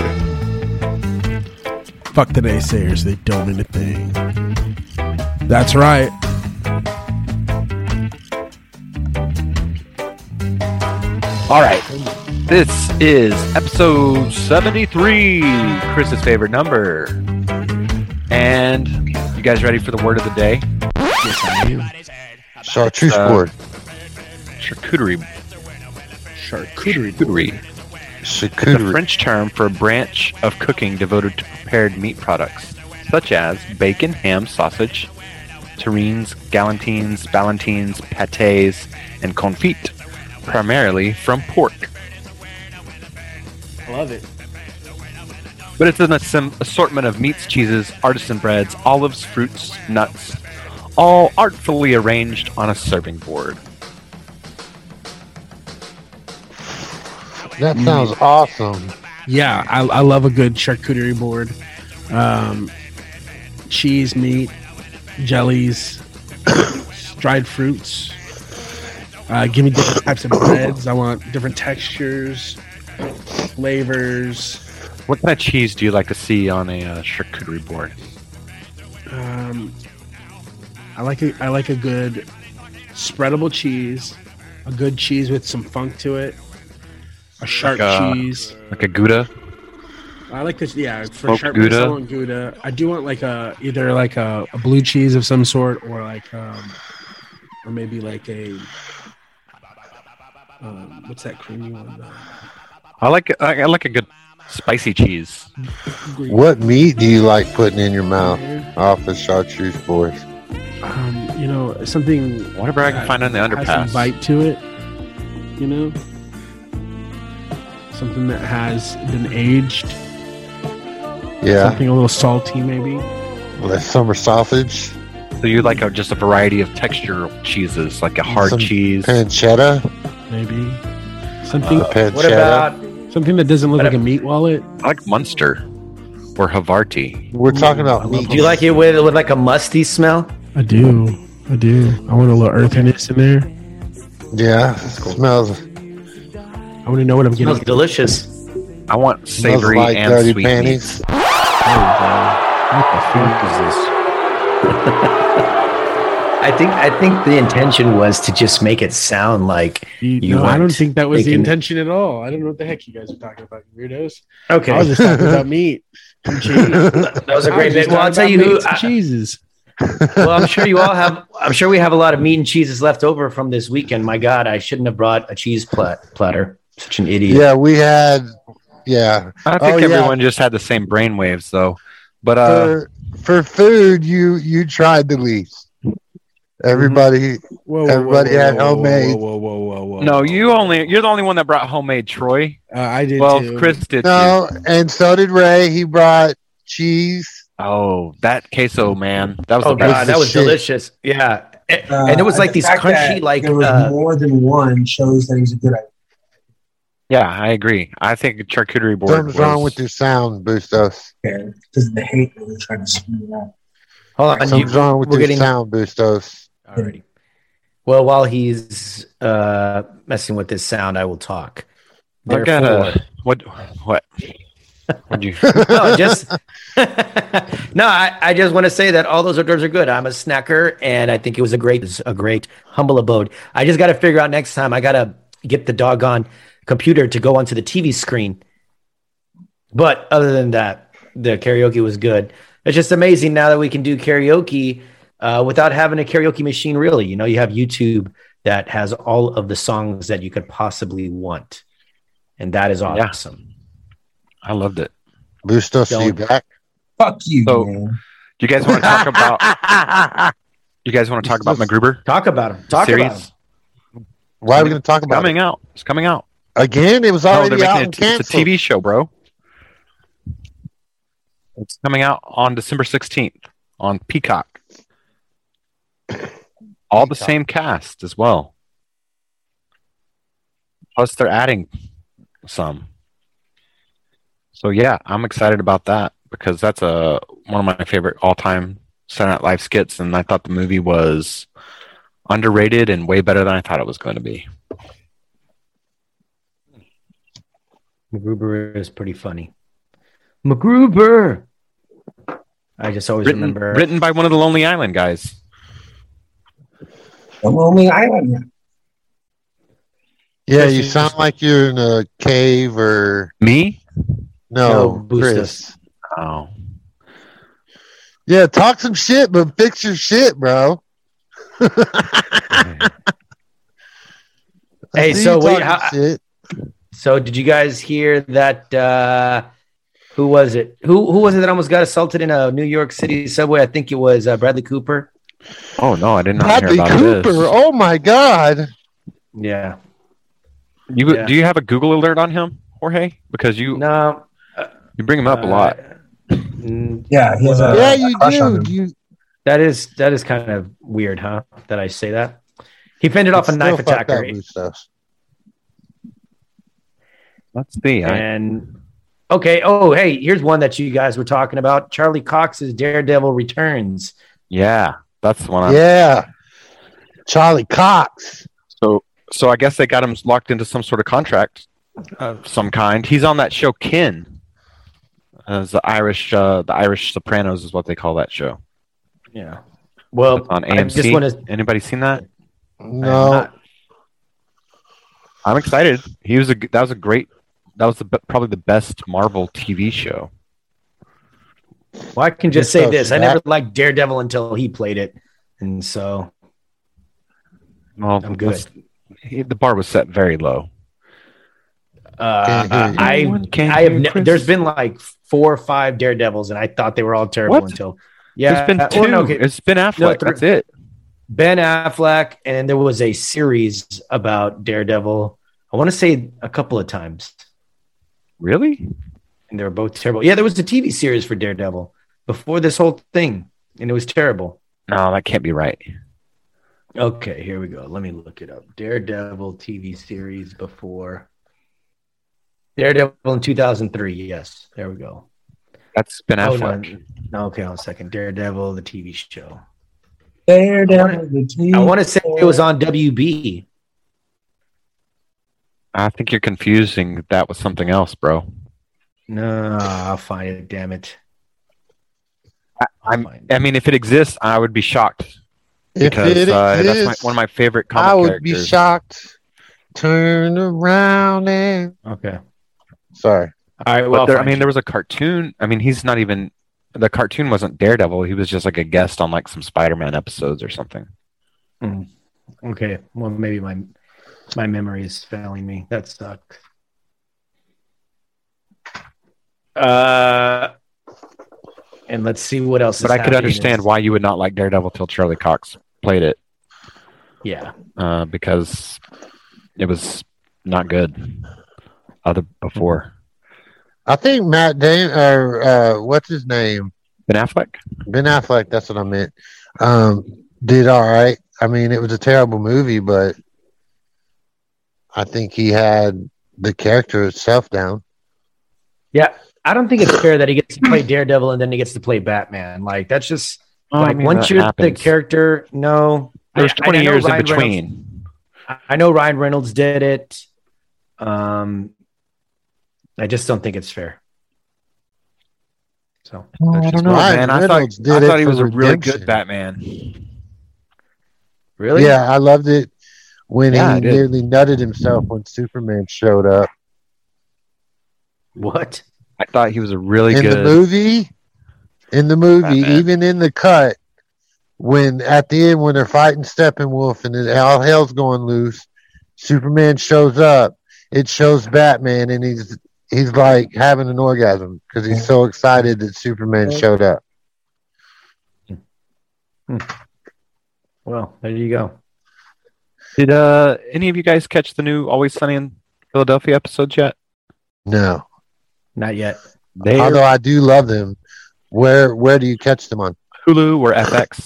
Fuck the naysayers, they don't mean a thing. That's right. All right. This is episode seventy-three, Chris's favorite number. And you guys ready for the word of the day? Yes, I am. Chartreuse Uh, board. Charcuterie. Charcuterie. Charcuterie. It's a Charcuterie. French term for a branch of cooking devoted to prepared meat products, such as bacon, ham, sausage, terrines, galantines, ballantines, pâtés, and confit, primarily from pork. I love it. But it's an assom- assortment of meats, cheeses, artisan breads, olives, fruits, nuts, all artfully arranged on a serving board. That sounds awesome. Yeah, I, I love a good charcuterie board. Um, cheese, meat, jellies, dried fruits. Uh, give me different types of breads. I want different textures, flavors. What kind of cheese do you like to see on a uh, charcuterie board? Um, I like a I like a good spreadable cheese, a good cheese with some funk to it, a sharp Like a- cheese. Like a Gouda? I like this. Yeah, for Smoked sharpness, Gouda? I want Gouda. I do want like a either like a, a blue cheese of some sort, or like um, or maybe like a um, what's that creamy one? Uh, I like I I like a good spicy cheese. green- What meat do you like putting in your mouth off the chartreuse board? Um, you know, something Whatever I can that find on the has some underpass. bite to it. You know, something that has been aged. Yeah, Something a little salty, maybe. like summer sausage, So you like a, just a variety of texture cheeses, like a hard Some cheese. pancetta, Maybe something the pancetta. What about something that doesn't look like a meat wallet. I like Munster or Havarti. We're talking I about love meat. do you like it with with like a musty smell? I do, I do. I want a little earthiness in there. Yeah, smells I want to know what I'm Smells getting. delicious. I want smells savory like and dirty sweet panties. meats. What the fuck is this? I think I think the intention was to just make it sound like You, You no, I don't weren't think that was the thinking- intention at all. I don't know what the heck you guys are talking about, you weirdos. okay. I was just talking about meat and cheese. That was a I great was bit. just Well, I'll talking tell about you who. meats and I- cheeses. well, I'm sure you all have. I'm sure we have a lot of meat and cheeses left over from this weekend. My God, I shouldn't have brought a cheese plat- platter. Such an idiot. Yeah, we had. Yeah, I think Oh, yeah. everyone just had the same brain waves, though. But uh, for for food, you you tried the least. Everybody, Whoa, whoa, Everybody whoa, had whoa, whoa, homemade. Whoa, whoa, whoa, whoa, whoa. no, you only you're the only one that brought homemade, Troy. Uh, I did Well, too. Chris did too. no, and so did Ray. He brought cheese. Oh, that queso, man, that was Oh the best. God, that was shit. delicious. Yeah, and, Uh, and it was like the these fact crunchy, that like there was uh, more than one shows that he's a good idea. Yeah, I agree. I think a charcuterie board. Something's wrong was- with your sound, Bustos. Because the hate that they're trying to spew out. hold on. You, Something's wrong with we're your getting sound, Bustos. already. Well, while he's uh, messing with this sound, I will talk. I got Therefore- a what? What? What'd you? no, just no. I, I just want to say that all those hors d'oeuvres are good. I'm a snacker, and I think it was a great, a great humble abode. I just got to figure out next time. I got to get the doggone computer to go onto the T V screen. But other than that, the karaoke was good. It's just amazing now that we can do karaoke uh, without having a karaoke machine. Really, you know, you have YouTube that has all of the songs that you could possibly want, and that is Yeah. awesome. I loved it. Bustos, are you Don't- back? Fuck you, So- man. Do you guys want to talk about? You guys want to talk about MacGruber Talk about him. Talk series? about him. Why are we going to talk about coming out. It's coming out. it again? It was No, already they're out making and it. It's a canceled. T V show, bro. It's coming out on December sixteenth on Peacock. All the same cast as well. Plus, they're adding some. So yeah, I'm excited about that because that's a one of my favorite all-time Saturday Night Live skits, and I thought the movie was underrated and way better than I thought it was going to be. MacGruber is pretty funny. MacGruber. I just always Written, remember written by one of the Lonely Island guys. The Lonely Island. Yeah, you sound like you're in a cave or Me? no, No, Chris. Oh. Yeah, talk some shit, but fix your shit, bro. I Hey, see so you wait, talking how- shit. So did you guys hear that? Uh, who was it? Who who was it that almost got assaulted in a New York City subway? I think it was uh, Bradley Cooper. Oh no, I did not Bradley hear about Cooper. this. Oh my god. Yeah. You Yeah. do you have a Google alert on him, Jorge? Because you No. you bring him up a lot. Uh, mm, Yeah, he has a, yeah, a you crush on do. him. You that is that is kind of weird, huh? That I say that. He fended off a still knife fuck attacker, that blue stuff. Let's see. I, and okay. Oh, hey, here's one that you guys were talking about. Charlie Cox's Daredevil returns. yeah, that's the one. I'm, Yeah. Charlie Cox. So so I guess they got him locked into some sort of contract of some kind. He's on that show Kin. As the Irish uh, the Irish Sopranos is what they call that show. Yeah. Well, It's on I A M C. just want to. Anybody seen that? No. I'm excited. He was a that was a great that was the, be- probably the best Marvel T V show. Well, I can just Yes, say so this: I Shaq- never liked Daredevil until he played it, and so Well, I'm good. let's- he- the bar was set very low. uh, Can't hear you. I No one can I have hear ne- Chris. there's been like four or five Daredevils, and I thought they were all terrible What? until yeah. There's been uh, two. well, no, okay. It's been Affleck. No, three. That's it. Ben Affleck, and then there was a series about Daredevil. I want to say a couple of times, Really? and they were both terrible. Yeah, there was a T V series for Daredevil before this whole thing, and it was terrible. No, that can't be right. Okay, here we go. Let me look it up. Daredevil T V series before Daredevil in two thousand three. Yes, there we go. That's Ben Oh, Affleck. no, no, okay, hold on a second. Daredevil, the T V show. Daredevil, the T. I want to say it was on W B. I think you're confusing that with something else, bro. No, I'll find it. Damn it. I, I'll I'm. find it. I mean, if it exists, I would be shocked If because it uh, that's my, exists, one of my favorite comic I would characters. be shocked. Turn around and Okay. sorry. All right. But Well, there, I fine. mean, there was a cartoon. I mean, he's not even. The cartoon wasn't Daredevil. He was just like a guest on like some Spider-Man episodes or something. Okay. Well, maybe my my memory is failing me. That sucks. Uh, and let's see what else. But is I could happening understand is- why you would not like Daredevil till Charlie Cox played it, Yeah. uh, because it was not good. Other before I think Matt Damon or uh, what's his name? Ben Affleck. Ben Affleck, that's what I meant. Um, did all right. I mean, it was a terrible movie, but I think he had the character itself down. Yeah. I don't think it's fair that he gets to play Daredevil and then he gets to play Batman. Like that's just Oh, I like mean, once that you're happens. the character. No, There's I- I twenty know years in Ryan between. Reynolds- I know Ryan Reynolds did it. Um, I just don't think it's fair. So I that's don't just know, Ryan man. I Reynolds thought, did I it thought he for was a really redemption. good Batman. really. Yeah, I loved it when Yeah, I he did. nearly nutted himself when Superman showed up. What? I thought he was a really in good. the movie, in the movie, Batman. even in the cut, when at the end when they're fighting Steppenwolf and it, all hell's going loose, Superman shows up. It shows Batman and he's he's like having an orgasm because he's so excited that Superman showed up. Well, there you go. Did uh, any of you guys catch the new Always Sunny in Philadelphia episodes yet? No, Not yet. They although I do love them. Where where do you catch them on? Hulu or F X.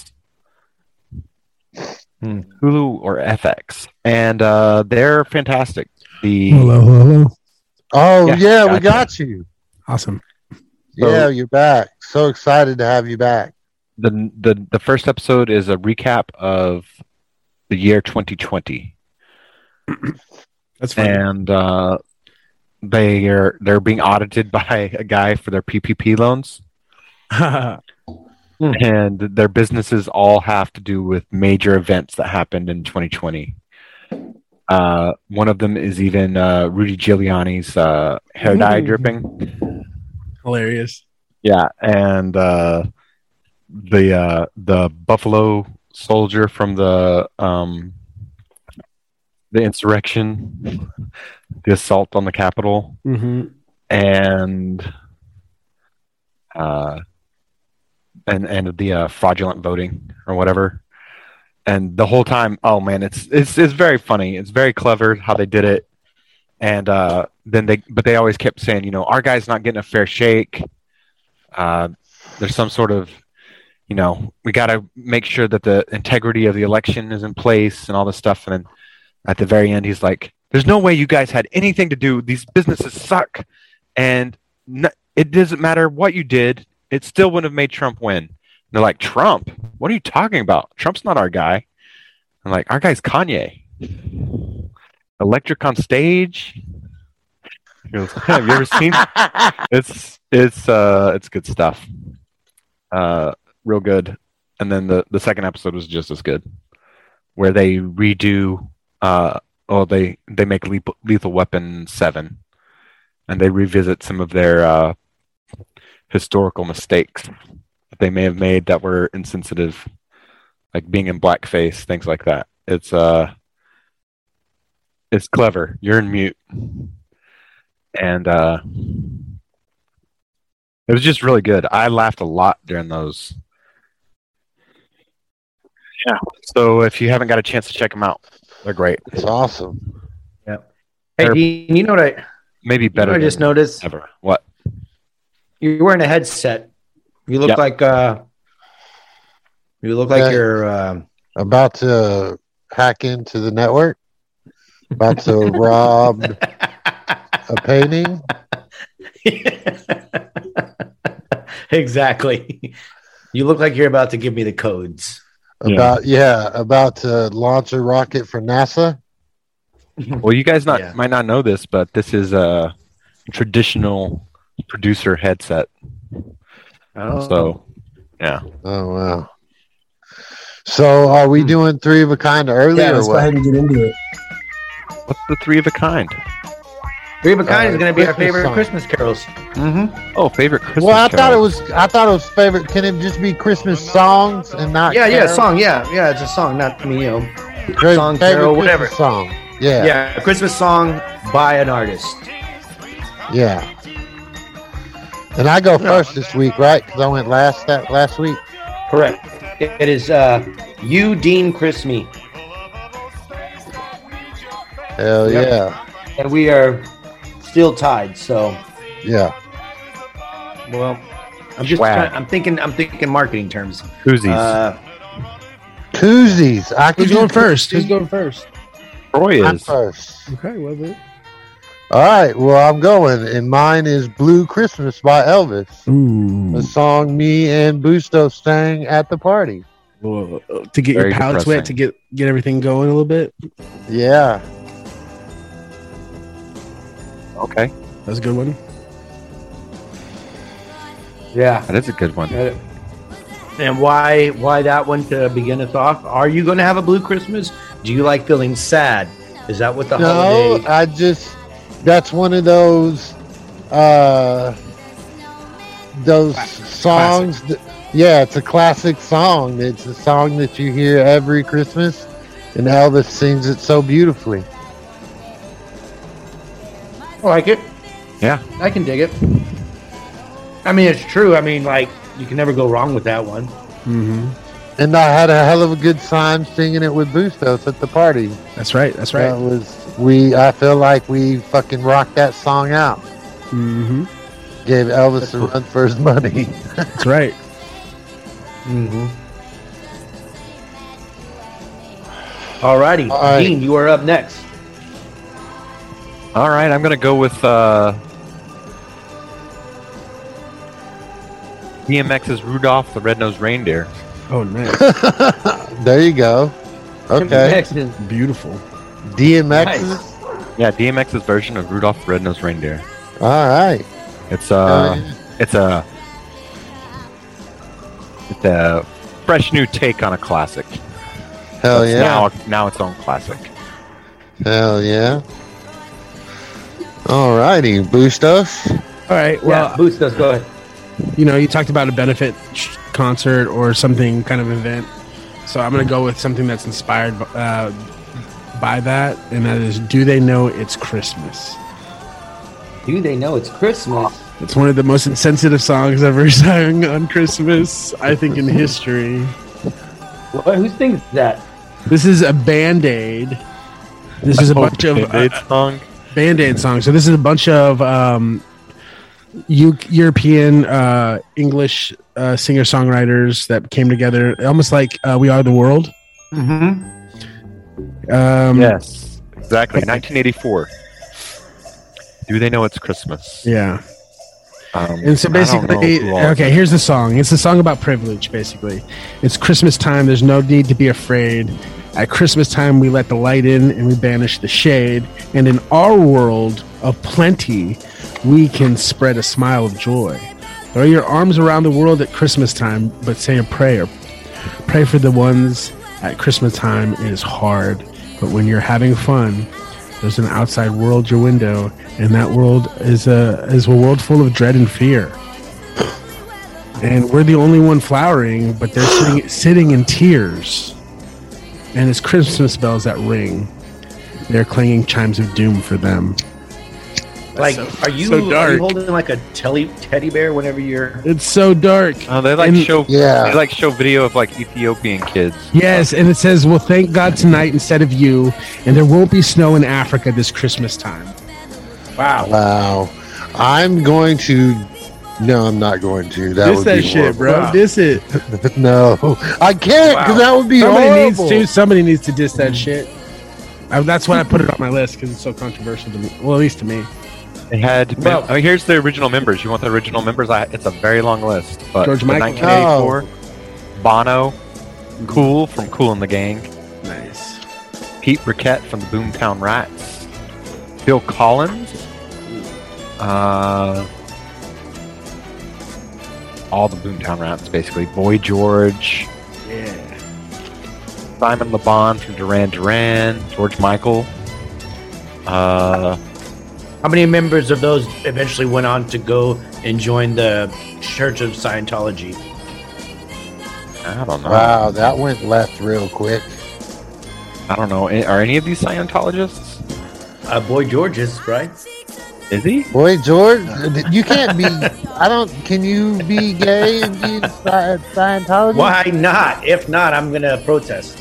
Hmm. Hulu or F X, and uh, they're fantastic. The Hello, hello. Oh Yeah, yeah, we gotcha. got you. Awesome. Yeah, you're back. So excited to have you back. The the the first episode is a recap of the year twenty twenty. That's fine. And uh, they are they're being audited by a guy for their P P P loans. And their businesses all have to do with major events that happened in twenty twenty. Uh, one of them is even uh, Rudy Giuliani's uh, hair dye dripping. Hilarious. Yeah, and uh, the uh, the Buffalo soldier from the um, the insurrection, the assault on the Capitol, Mm-hmm. and uh, and and the uh, fraudulent voting or whatever. And the whole time, oh man, it's it's it's very funny. It's very clever how they did it. And uh, then they, but they always kept saying, you know, our guy's not getting a fair shake. Uh, there's some sort of, you know, we got to make sure that the integrity of the election is in place and all this stuff. And then at the very end, he's like, "There's no way you guys had anything to do. These businesses suck, and n- it doesn't matter what you did. It still wouldn't have made Trump win." And they're like, "Trump? What are you talking about? Trump's not our guy." I'm like, "Our guy's Kanye. Electric on stage." He goes, "Have you ever seen?" It's it's uh it's good stuff. Uh, real good. And then the the second episode was just as good, where they redo. Uh, oh, they they make Lethal, Lethal Weapon seven, and they revisit some of their uh, historical mistakes that they may have made that were insensitive, like being in blackface, things like that. It's uh. It's clever. You're in mute. And uh, it was just really good. I laughed a lot during those. Yeah. So if you haven't got a chance to check them out, they're great. It's awesome. Yep. Hey, They're Dean, you know what I maybe you know better what I just than noticed? ever. What? You're wearing a headset. You look Yep. like uh, you look like Yeah. you're. Uh, About to hack into the network. About to rob a painting. Exactly. You look like you're about to give me the codes. About yeah, about to launch a rocket for NASA. Well, you guys not Yeah. might not know this, but this is a traditional producer headset. Oh. So, yeah. Oh wow. So are we doing three of a kind early Yeah, or let's go what? ahead and get into it. What's the three of a kind? Three of a Kind Uh, is going to be our Christmas favorite song. Christmas carols. Mm-hmm. Oh, favorite Christmas Well, I thought it carol. was. I thought it was favorite. Can it just be Christmas songs and not? Yeah, yeah, carols? song. Yeah, yeah, it's a song. Not I mean, you know, Great- song, favorite carol, Christmas whatever. song. Yeah, yeah, a Christmas song by an artist. yeah. And I go first this week, right? Because I went last that last week. Correct. It, it is uh, you, Dean, Chris, me, Hell Yep. yeah, and we are still tied. So, yeah. well, I'm just. Swag. Trying, I'm thinking. I'm thinking marketing terms. Koozies. Uh, Koozies. I Who's could going do first? Who's koozies. going first? Troy I'm is. first. Okay, well then. All right. Well, I'm going, and mine is "Blue Christmas" by Elvis. Ooh. A song me and Busto sang at the party. Well, uh, to get Very your palates depressing. wet, to get get everything going a little bit. Yeah. Okay. That's a good one. yeah. That is a good one. Uh, And why? Why that one to begin us off? Are you going to have a blue Christmas? Do you like feeling sad? Is that what the No, holiday? I just that's one of those uh those songs that, yeah, it's a classic song. It's a song that you hear every Christmas, and Elvis sings it so beautifully. I like it. Yeah. I can dig it. I mean, it's true. I mean, like, you can never go wrong with that one. Mm-hmm. And I had a hell of a good time singing it with Bustos at the party. That's right. That's That right. was we I feel like we fucking rocked that song out. Mm-hmm. Gave Elvis a run for his money. That's right. Mm-hmm. Alrighty, All right. Dean, you are up next. All right, I'm gonna go with uh, D M X's Rudolph the Red-Nosed Reindeer. Oh, nice. There you go. Okay. Excellent. Beautiful. D M X. Nice. Yeah, D M X's version of Rudolph the Red-Nosed Reindeer. All right. It's uh, it's a, it's a fresh new take on a classic. Hell It's yeah. Now, now its own classic. Hell yeah. All righty. Bustos. All right. Well, Yeah, boost us. Go ahead. you know, you talked about a benefit sh- concert or something kind of event. So I'm going to go with something that's inspired uh, by that, and that is Do They Know It's Christmas? Do they know it's Christmas? It's one of the most insensitive songs ever sung on Christmas, I think, in history. What? Who sings that? This is a Band-Aid. This is a bunch of Band-Aid uh, song. Band-Aid songs. So this is a bunch of um, U- European uh, English uh, singer-songwriters that came together, almost like uh, We Are the World. Mm-hmm. Um, Yes, exactly. nineteen eighty-four. Do they know it's Christmas? Yeah. Um, And so I don't know basically, who all- okay, here's the song. It's a song about privilege, basically. It's Christmas time. There's no need to be afraid. At Christmas time, we let the light in and we banish the shade. And in our world of plenty, we can spread a smile of joy. Throw your arms around the world at Christmas time, but say a prayer. Pray for the ones at Christmas time. It is hard, but when you're having fun, there's an outside world your window, and that world is a is a world full of dread and fear. And we're the only one flowering, but they're sitting, sitting in tears. And it's Christmas bells that ring. They're clanging chimes of doom for them. Like, so- are you, so are you dark. holding like a telly, teddy bear whenever you're? It's so dark. Oh, they like And- show. Yeah. They like show video of like Ethiopian kids. Yes, and it says, well, thank God tonight instead of you, and there won't be snow in Africa this Christmas time. Wow. Wow. I'm going to. No, I'm not going to. That Diss would that be shit, horrible. bro. Diss it. No, I can't because Wow. that would be Somebody horrible. needs to. Somebody needs to diss that shit. I, that's why I put it on my list, because it's so controversial to me. Well, at least to me. They had. Well- oh, here's the original members. You want the original members? I, it's a very long list. But George for Michael. nineteen eighty-four, Bono, Cool from Cool and the Gang, Nice. Pete Briquette from the Boomtown Rats, Bill Collins, uh, all the Boomtown Rats basically. Boy George, Yeah. Simon Le Bon from Duran Duran, George Michael. Uh, How many members of those eventually went on to go and join the Church of Scientology? I don't know. Wow, that went left real quick. I don't know. Are any of these Scientologists? Uh, Boy George is, right? Is he? Boy, George, you can't be. I don't. Can you be gay and be in Sci- Scientology? Why not? If not, I'm gonna protest.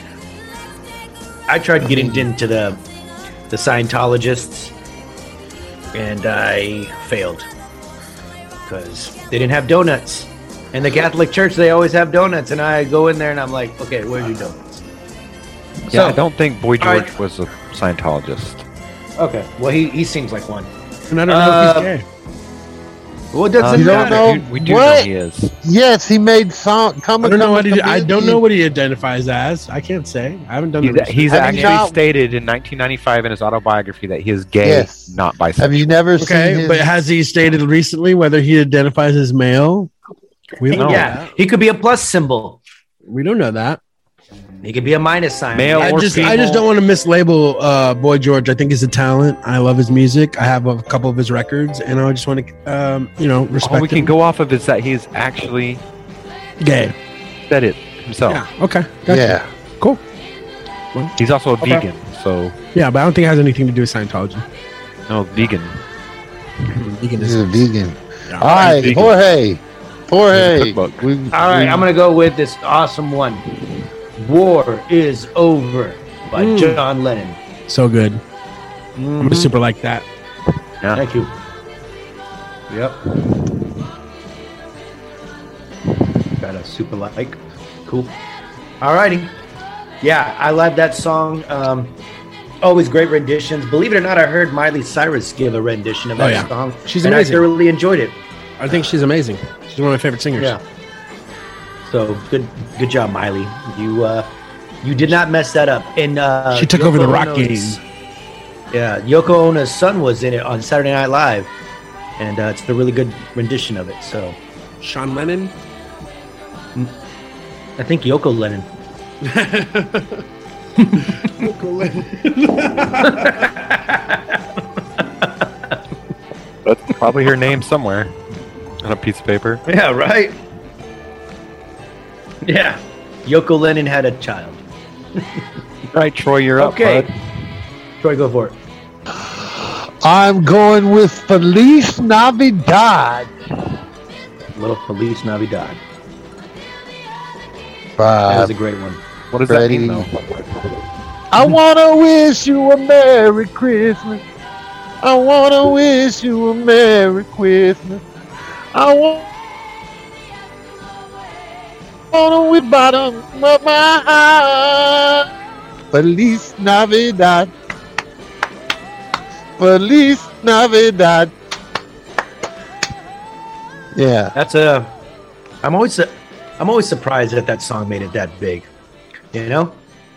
I tried getting into the the Scientologists, and I failed because they didn't have donuts. In the Catholic Church, they always have donuts, and I go in there and I'm like, okay, where's your donuts? Yeah, So- I don't think Boy All right. George was a Scientologist. Okay, well he, he seems like one. And I don't know Uh, if he's gay. Well, it doesn't Uh, You don't matter. know we do, we do what? know he is. Yes, he made song. Come I don't know what he. come, I come, don't come, know what he identifies as. I can't say. I haven't done He's, the research. he's Have you actually not- stated in nineteen ninety-five in his autobiography that he is gay, Yes. not bisexual. Have you never seen Okay, his? but has he stated recently whether he identifies as male? We don't know Yeah, that. he could be a plus symbol. We don't know that. He could be a minus sign. Male I or just, female? I just don't want to mislabel uh, Boy George. I think he's a talent. I love his music. I have a couple of his records, and I just want to, um, you know, respect. All we can him. go off of is that he's actually gay. said it himself. Yeah. Okay. Gotcha. Yeah. Cool. He's also a Okay. vegan, so Yeah, but I don't think it has anything to do with Scientology. no vegan. Veganism. He's a vegan. Yeah. All right, vegan. Jorge. Jorge. Cookbook. We, All right, we- I'm gonna go with this awesome one. War is Over by Mm. John Lennon. So good. I'm Mhm. a super like that. Yeah. Thank you. Yep. Got a super like. Cool. Alrighty. Yeah, I love that song. Um, always great renditions. Believe it or not, I heard Miley Cyrus give a rendition of Oh, that yeah. song. She's and amazing. I thoroughly enjoyed it. I think she's amazing. She's one of my favorite singers. Yeah. So good, good job, Miley. You uh, you did not mess that up. And uh, She took over the rock Ono's- game. Yeah, Yoko Ono's son was in it on Saturday Night Live, and uh, it's a really good rendition of it. So Sean Lennon. I think Yoko Lennon. That's probably her name somewhere on a piece of paper. Yeah, right. Yeah, Yoko Lennon had a child. Right, Troy, you're Okay, up. Bud. Troy, go for it. I'm going with Feliz Navidad. Little Feliz Navidad. That was By a great one. What does Freddie. that mean, though? I wanna wish you a Merry Christmas. I wanna wish you a Merry Christmas. I want wanna with bottom of my heart. Feliz Navidad. Feliz Navidad. Yeah. That's a. I'm always. I'm always surprised that that song made it that big. You know.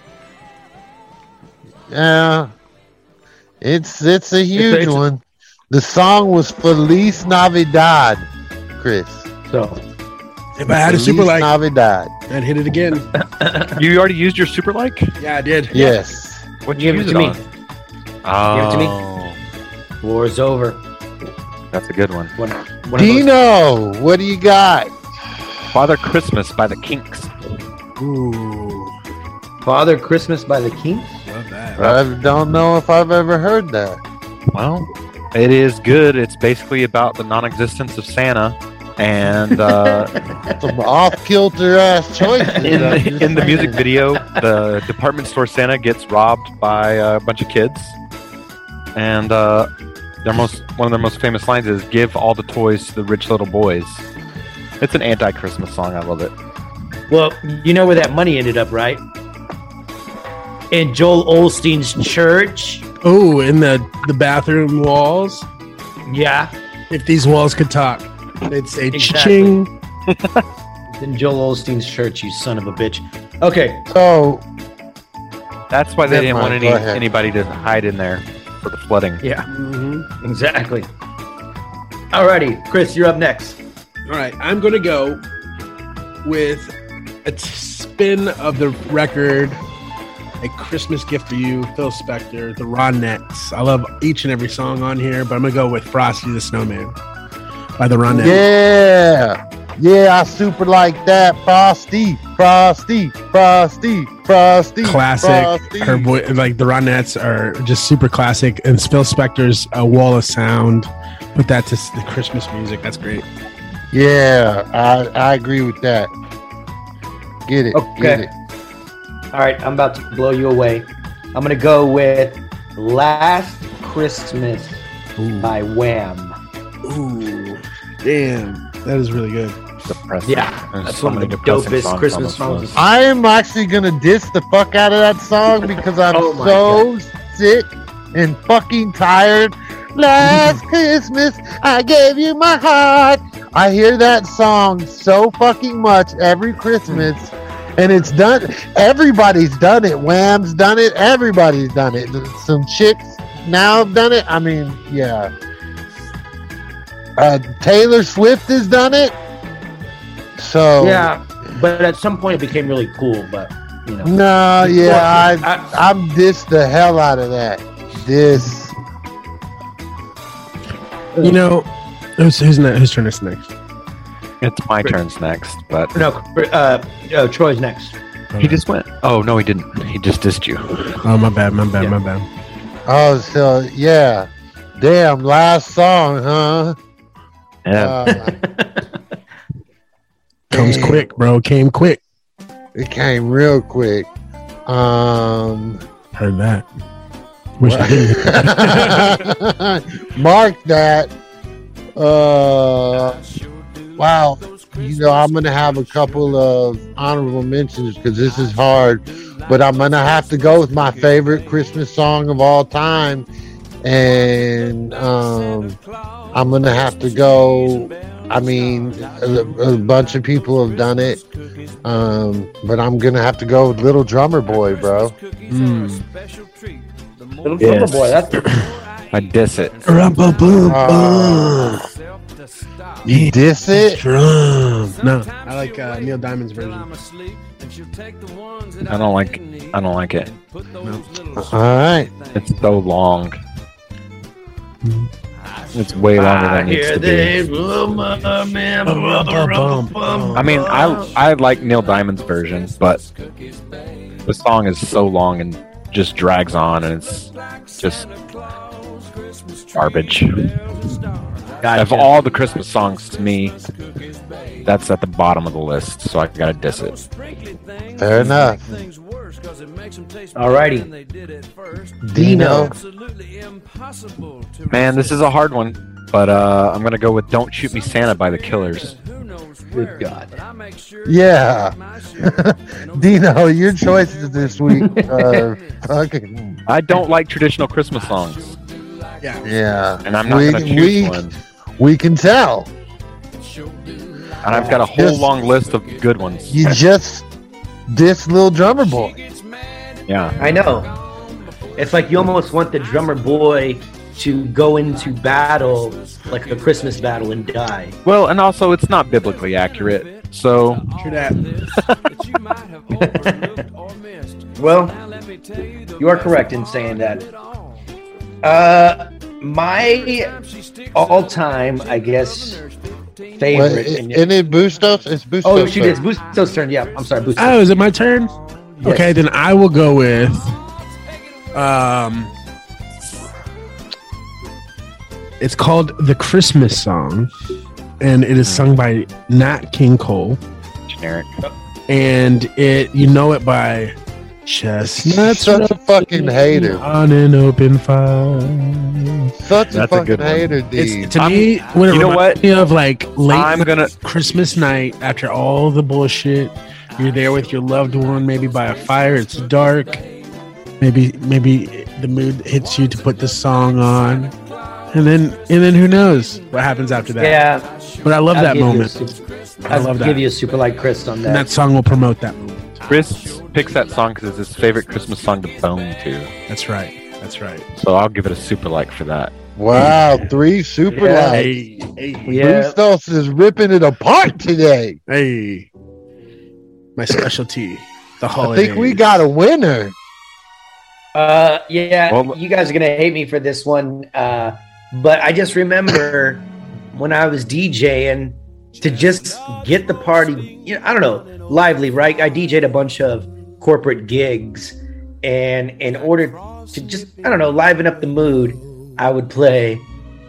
Yeah. It's it's a huge it's a- one. The song was Feliz Navidad, Chris. So If I had a Feliz super like, Navidad. I'd hit it again. You already used your super like? Yeah, I did. Yes. What'd you give it use to it me. on? Oh, Give it to me. War's over. That's a good one. One, one of those- Dino, what do you got? Father Christmas by the Kinks. Ooh, Father Christmas by the Kinks. love that. I don't know if I've ever heard that. Well, it is good. It's basically about the non-existence of Santa, and uh, Some off kilter ass choices. in, the, in the music video, the department store Santa gets robbed by a bunch of kids, and uh, their most one of their most famous lines is "Give all the toys to the rich little boys." It's an anti-Christmas song. I love it. Well, you know where that money ended up, right? In Joel Osteen's church. Oh, in the the bathroom walls. Yeah. If these walls could talk, they'd say Exactly. ching. In Joel Osteen's church, you son of a bitch. Okay. So, That's why they Never didn't mind, want any go ahead. anybody to hide in there for the flooding. Yeah. Mm-hmm. Exactly. Alrighty, Chris, you're up next. All right, I'm going to go with a t- spin of the record, A Christmas Gift for You, Phil Spector, the Ronettes. I love each and every song on here, but I'm going to go with Frosty the Snowman by the Ronettes. yeah. Yeah, I super like that. Frosty, Frosty, Frosty, Frosty. Classic. Frosty. Her voice, like the Ronettes are just super classic. And Phil Spector's A Wall of Sound. Put that to s- the Christmas music. That's great. Yeah, I, I agree with that. Get it. Okay. Get it. All right, I'm about to blow you away. I'm going to go with Last Christmas Ooh. by Wham. Ooh. Damn. That is really good. Depressing. Yeah, There's that's so one of many the depressing dopest songs on Christmas this songs. list. I am actually gonna diss the fuck out of that song because I'm Oh my so sick and fucking tired. Last Christmas, I gave you my heart. I hear that song so fucking much every Christmas, and it's done. Everybody's done it. Wham's done it. Everybody's done it. Some chicks now have done it. I mean, yeah. Uh, Taylor Swift has done it. So Yeah, but at some point it became really cool, but, you know. no, yeah, I, I- I'm diss the hell out of that. This, You know, who's, who's, ne- whose turn is next? It's my turn's next, but No, uh, uh, Troy's next. he just went. Oh no, he didn't. He just dissed you. Oh, my bad, my bad, Yeah. my bad. oh, so yeah, damn, last song, huh? Yeah. Uh, Comes damn, quick, bro. Came quick. It came real quick. Um, Heard that. Wish I didn't. mark that. Uh, wow. You know, I'm gonna have a couple of honorable mentions because this is hard, but I'm gonna have to go with my favorite Christmas song of all time, and um, I'm gonna have to go I mean, a, a bunch of people have done it, um, but I'm gonna have to go with Little Drummer Boy, bro. Mm. Little Yes. Drummer Boy. That's I diss it. Rum-ba-boom, Uh, You diss it? drum. No, I like uh, Neil Diamond's version. I don't like. I don't like it. All right. It's so long. It's way longer than it needs to be. I mean, I I like Neil Diamond's version, but the song is so long and just drags on, and it's just garbage. Of all the Christmas songs, to me, that's at the bottom of the list, so I gotta diss it. Fair enough. alrighty. Dino. Man, this is a hard one, but uh, I'm gonna go with "Don't Shoot Me, Santa" by the Killers. Good God. Yeah. Dino, your choices this week are fucking. I don't like traditional Christmas songs, Yeah. Yeah. and I'm not we, gonna choose we, one. we can tell. And I've got a whole Just- long list of good ones. You just diss Little Drummer Boy. Yeah. I know. It's like you almost want the drummer boy to go into battle, like a Christmas battle, and die. Well, and also it's not biblically accurate, so True that. Well, you are correct in saying that. Uh, my all-time, I guess, Well, favorite. i- in- isn't it Bustos? It's Bustos. oh, she did. Busto's turn. Yeah, I'm sorry, Bustos. Oh, is it my turn? Yes. Okay, then I will go with um it's called The Christmas Song, and it is sung by Nat King Cole, generic. and it you know it by Chestnuts Such a fucking hater. on an open fire. Such a That's a fucking good one. hater, dude. It's to I'm- me when it you know reminds what? me of like late I'm gonna. Christmas night after all the bullshit. You're there with your loved one, maybe by a fire. It's dark. Maybe maybe the mood hits you to put the song on, and then and then who knows what happens after that? Yeah, But I love I'll that give you a moment, super- I I'll love give that. you a super like Chris on and that. that song will promote that moment. Chris picks that song because it's his favorite Christmas song to bone to. That's right. That's right. So I'll give it a super like for that. Wow, three super Yeah. likes. Hey, hey, Yeah. Bustos is ripping it apart today. hey. My specialty, the I holiday. think we got a winner. Uh, yeah, Well- you guys are gonna hate me for this one, uh, but I just remember when I was DJing to just get the party. You know, I don't know, lively, right? I D J'd a bunch of corporate gigs, and in order to just, I don't know, liven up the mood, I would play.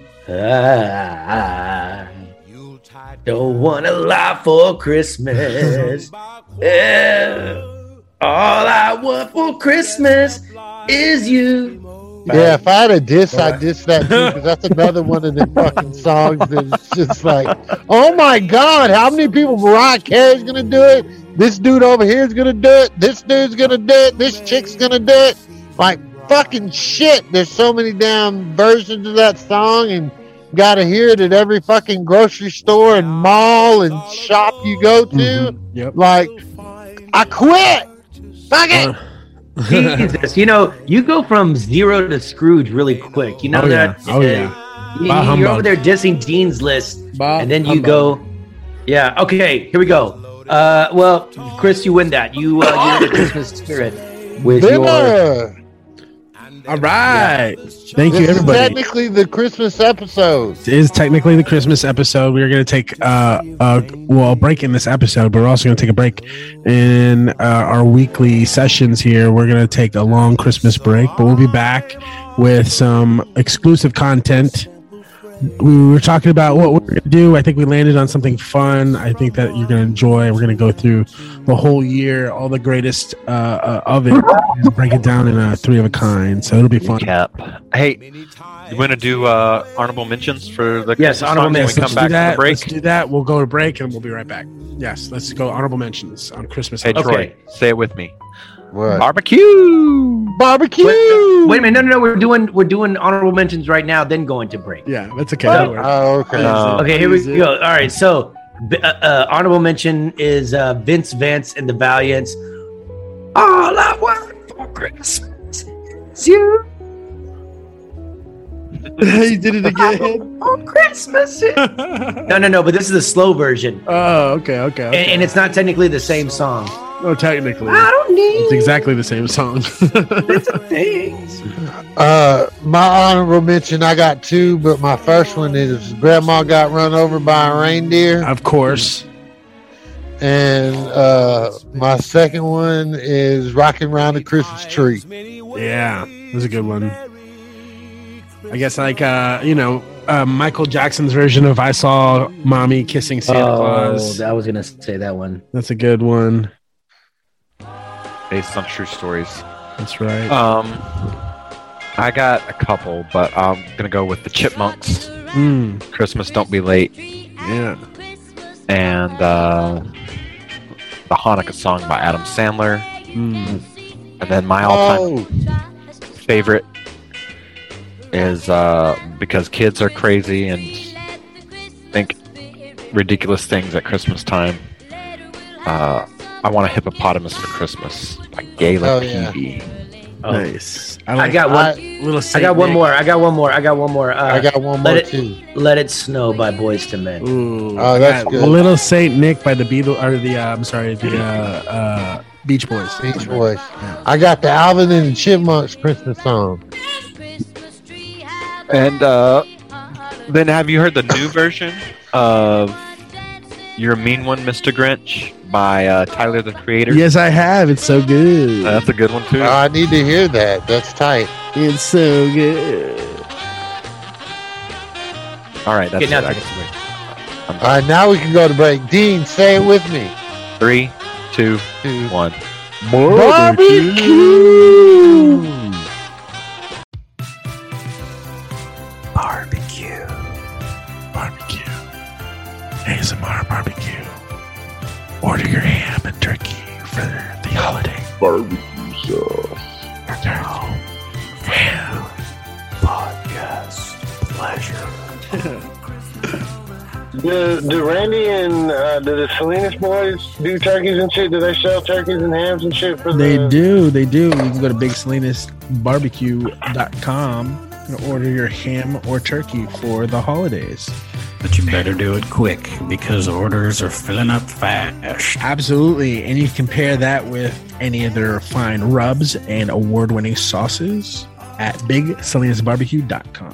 I don't want a lot for Christmas. Yeah. All I want for Christmas is you. Yeah, if I had a diss, I'd diss that too, because that's another one of the fucking songs that's just like, oh my God, how many people Mariah Carey's gonna do it? This dude over here is gonna do it. This dude's gonna do it. This chick's gonna do it. Like, fucking shit. There's so many damn versions of that song, and gotta hear it at every fucking grocery store and mall and shop you go to. Mhm. Yep. Like, I quit. Fuck it. Uh, Jesus, you know, you go from zero to Scrooge really quick. You know Oh, yeah. that? Oh, yeah. You, Bah you're humbug. over there dissing Dean's list, Bah and then you humbug. go, yeah, okay, here we go. Uh, well, Chris, you win that. You, uh, you're the Christmas spirit with your. Dinner. All right. Thank you, This is everybody. technically the Christmas episode. It is technically the Christmas episode. We're going to take uh, uh, well, a break in this episode, but we're also going to take a break in uh, our weekly sessions here. We're going to take a long Christmas break, but we'll be back with some exclusive content. We were talking about what we're going to do. I think we landed on something fun. I think that you're going to enjoy. We're going to go through the whole year, all the greatest uh, uh, of it, and break it down in a three of a kind. So it'll be fun. Cap. Hey, You want to do uh, honorable mentions for the Yes, Christmas honorable songs when mentions. we Let's come back do that. from the break? Let's do that. We'll go to break and we'll be right back. Yes, let's go honorable mentions on Christmas. Hey, songs. Troy, Okay. say it with me. What? Barbecue. Barbecue. Wait, wait a minute. No, no, no. We're doing we're doing honorable mentions right now. Then going to break. Yeah, that's okay. That'll work. Oh, okay. No. Okay, here we go. All right, so uh, uh, honorable mention is uh, Vince Vance and the Valiants. All I want for Christmas is you. You did it again. On Christmas. no, no, no. But this is the slow version, Oh, okay, okay. okay. and, and it's not technically the same song. no, technically, I don't it's need exactly the same song. things. Uh, my honorable mention, I got two, but my first one is Grandma got run over by a reindeer, Of course. and uh, my second one is Rocking Around the Christmas Tree. Yeah, that was a good one. I guess like uh, you know, uh, Michael Jackson's version of "I Saw Mommy Kissing Santa Claus." I was gonna say that one. That's a good one. Based on true stories. That's right. Um, I got a couple, but I'm gonna go with the Chipmunks. Mm, Christmas Don't Be Late, yeah. and uh, the Hanukkah song by Adam Sandler, Mm. and then my all-time Oh, favorite is uh, because kids are crazy and think ridiculous things at Christmas time. Uh, I want a hippopotamus for Christmas by Gayla Oh, yeah. Peavy. Oh. Nice. I like got one. little. I Saint got one Nick. more. I got one more. I got one more. Uh, I got one let more it, too. Let It Snow by Boys to Men. Ooh, Oh, I that's got good. Little Saint Nick by the Beatles, or the uh, I'm sorry, the uh, uh, Beach Boys. Beach Boys. I got the Alvin and the Chipmunks Christmas song. And uh, then have you heard the new version of You're a Mean One, Mister Grinch by uh, Tyler, the Creator? Yes, I have. It's so good. Uh, that's a good one, too. Oh, I need to hear that. That's tight. It's so good. All right, that's Okay, now it. I take guess we- All right, now we can go to break. Dean, say it with me. Three, two, one. Barbecue. Barbecue. Barbecue. A S M R barbecue. Order your ham and turkey for the holiday. Barbecue sauce. Ham. Podcast pleasure. Do, do Randy and uh, do the Salinas boys do turkeys and shit? Do they sell turkeys and hams and shit for They the? do. They do. You can go to big salinas barbecue dot com and order your ham or turkey for the holidays. But you better do it quick because orders are filling up fast. Absolutely. And you can pair that with any of their fine rubs and award-winning sauces at big salinas barbecue dot com.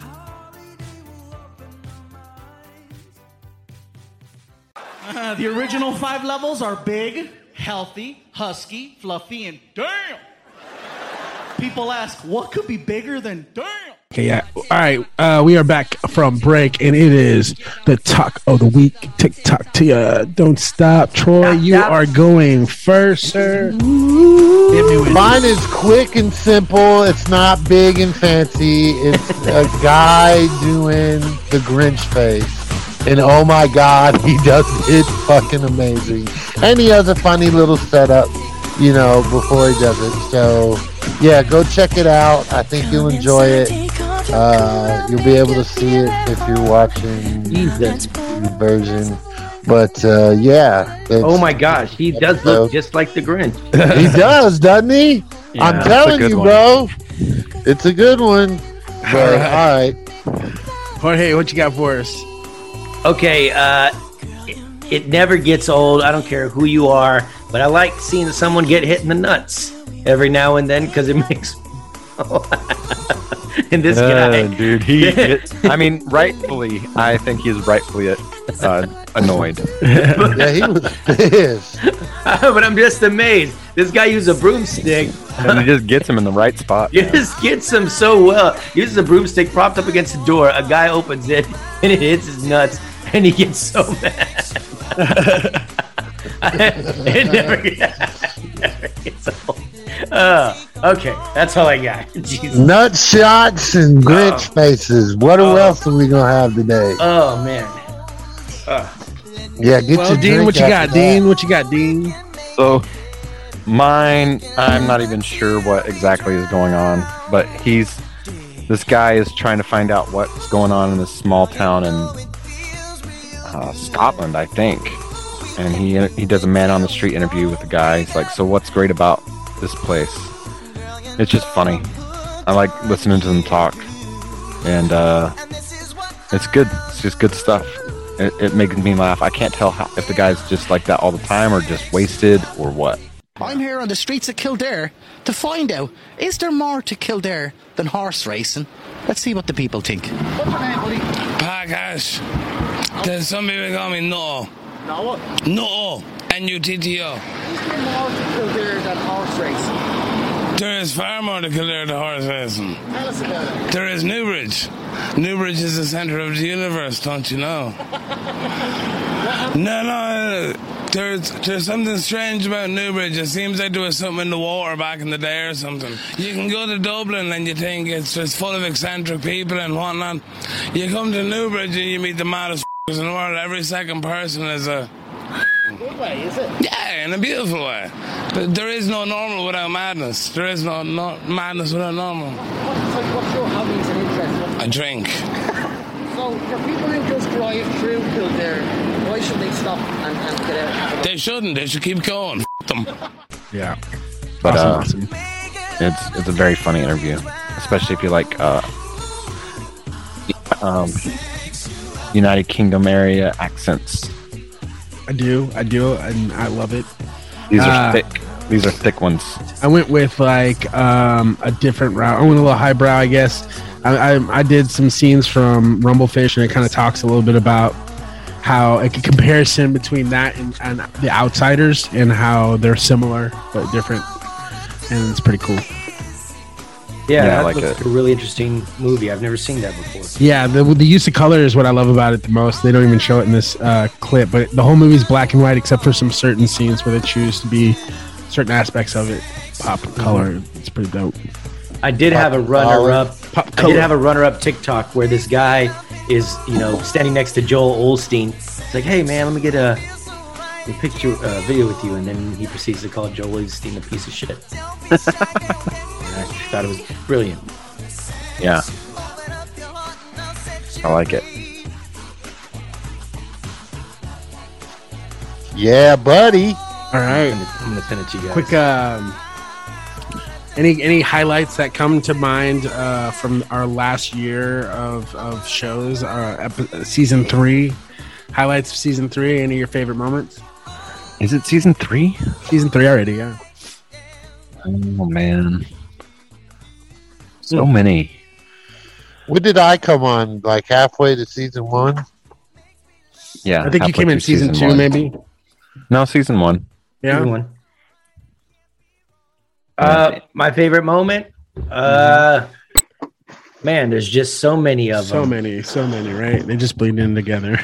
Uh, the original five levels are big, healthy, husky, fluffy, and damn. People ask, what could be bigger than damn? Okay, yeah. All right. Uh, we are back from break, and it is the talk of the week. TikTok to ya. Don't stop, Troy. You are going first, sir. Hit me with Mine is quick and simple. It's not big and fancy. It's a guy doing the Grinch face. And oh my God, he does it fucking amazing. And he has a funny little setup, you know, before he does it. So, yeah, go check it out. I think you'll enjoy it. Uh, you'll be able to see it if you're watching the version. But, uh, yeah. it's- Oh my gosh, he does look just like the Grinch. He does, doesn't he? Yeah, I'm that's a telling good you, one. bro. It's a good one. But, all right. Jorge, what you got for us? Okay, uh, it, it never gets old. I don't care who you are, but I like seeing someone get hit in the nuts every now and then because it makes. and this Uh, guy, dude, he. I mean, rightfully, I think he's rightfully uh, annoyed. Yeah, he was pissed. but I'm just amazed. This guy used a broomstick. And he just gets him in the right spot. He just gets him so well. Uses a broomstick propped up against the door. A guy opens it and it hits his nuts, and he gets so mad. it never, it never gets old. Uh, Okay, that's all I got. Jesus. Nut shots and Grinch faces. What Oh. else are we gonna have today? Oh man. Uh, Yeah, get Well, your Dean, drink what you after got, that. Dean? What you got, Dean? So mine, I'm not even sure what exactly is going on, but he's this guy is trying to find out what's going on in this small town in uh, Scotland, I think. And he he does a man on the street interview with the guy. He's like, "So what's great about this place?" It's just funny. I like listening to them talk, and uh, it's good. It's just good stuff. It, it makes me laugh. I can't tell how, if the guy's just like that all the time or just wasted or what. I'm here on the streets of Kildare to find out, is there more to Kildare than horse racing? Let's see what the people think. What's your name, buddy? Podcast. There's some people call me No. No what? No. N U T T O. Is there more to Kildare than horse racing? There is far more to Kildare than horse racing. Tell us about it. There is Newbridge. Newbridge is the centre of the universe, don't you know? No, no. There's there's something strange about Newbridge. It seems like there was something in the water back in the day or something. You can go to Dublin and you think it's just full of eccentric people and whatnot. You come to Newbridge and you meet the maddest f***ers in the world. Every second person is a... Good way, is it? Yeah, in a beautiful way. But there is no normal without madness. There is no, no madness without normal. What's, like, what's your hobbies and interests? I drink. So, for people who just drive through Kildare, why should they stop and, and get out? They shouldn't. They should keep going. F- them. Yeah. But Awesome, uh, it's it's a very funny interview, especially if you like uh, um, United Kingdom area accents. I do, I do, and I love it. These are Uh, thick. These are thick ones. I went with like um, a different route. I went a little highbrow, I guess. I, I, I did some scenes from Rumblefish, and it kind of talks a little bit about how like a comparison between that and, and The Outsiders, and how they're similar but different, and it's pretty cool. yeah, Yeah, I that like looks it. like a really interesting movie. I've never seen that before. Yeah, the the use of color is what I love about it the most. They don't even show it in this uh, clip, but the whole movie's black and white except for some certain scenes where they choose to be certain aspects of it pop color. It's pretty dope. I did have a runner-up. Pop I color. did have a runner-up TikTok where this guy is, you know, standing next to Joel Osteen. It's like, hey man, let me get a, a picture, uh, video with you, and then he proceeds to call Joel Osteen a piece of shit. And I thought it was brilliant. Yeah, I like it. Yeah, buddy. All right. I'm gonna, I'm gonna send it to you guys. Quick, um, any any highlights that come to mind uh, from our last year of, of shows? Uh, epi- season three highlights of season three. Any of your favorite moments? Is it season three? Season three already, yeah. Oh man, so many. When did I come on? Like halfway to season one? Yeah, I think you halfway came in through season, two, one. maybe. No, season one. Yeah. Season one. Uh, my favorite moment. Uh, man, there's just so many of So them. many, so many, right? They just bleed in together.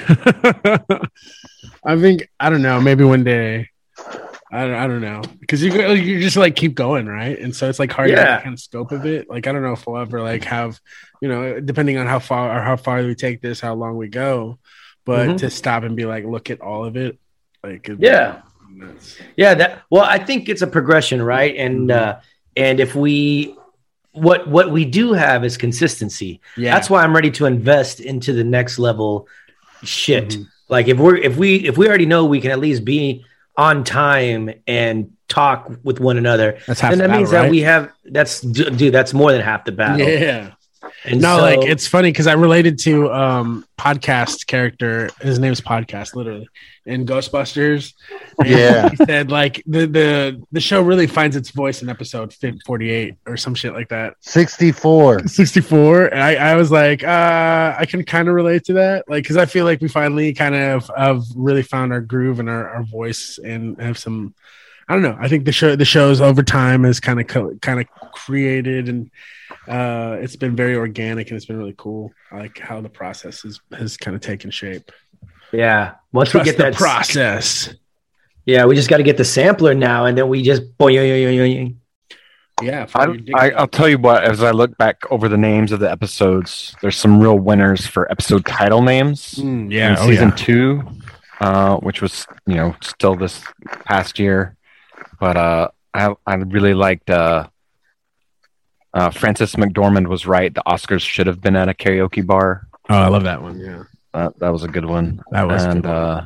I think I don't know. Maybe one day. I don't, I don't know because you go- you just like keep going, right? And so it's like hard to Yeah. get kind of scope of it. Like I don't know if we'll ever like have, you know, depending on how far or how far we take this, how long we go, but Mhm. to stop and be like, look at all of it, like it'd be Yeah. nuts. Yeah, that well, I think it's a progression, right? And uh and if we what what we do have is consistency. Yeah. That's why I'm ready to invest into the next level shit. Mm-hmm. Like if we're if we if we already know we can at least be on time and talk with one another, That's half then the that means battle, that right? we have that's dude, that's more than half the battle. Yeah. And no, so- like it's funny because I related to um podcast character. His name's Podcast, literally, in Ghostbusters. And Yeah. he said like the the the show really finds its voice in episode forty-eight or some shit like that. sixty-four. sixty-four. And I I was like, uh, I can kind of relate to that, like because I feel like we finally kind of have really found our groove and our, our voice and have some. I don't know. I think the show the shows over time has kind of co- kind of created and uh, it's been very organic and it's been really cool. I like how the process has has kind of taken shape. Yeah. Once Trust we get the that process. Yeah, we just got to get the sampler now, and then we just boing, boing, boing, boing. Yeah, I, I, I'll tell you what. As I look back over the names of the episodes, there's some real winners for episode title names. Mm, yeah, in oh, season yeah. two, uh, which was you know still this past year, but uh, I I really liked. Uh, uh, Frances McDormand was right. The Oscars should have been at a karaoke bar. Oh, I love that one. Yeah, that that was a good one. That was a and good one. uh,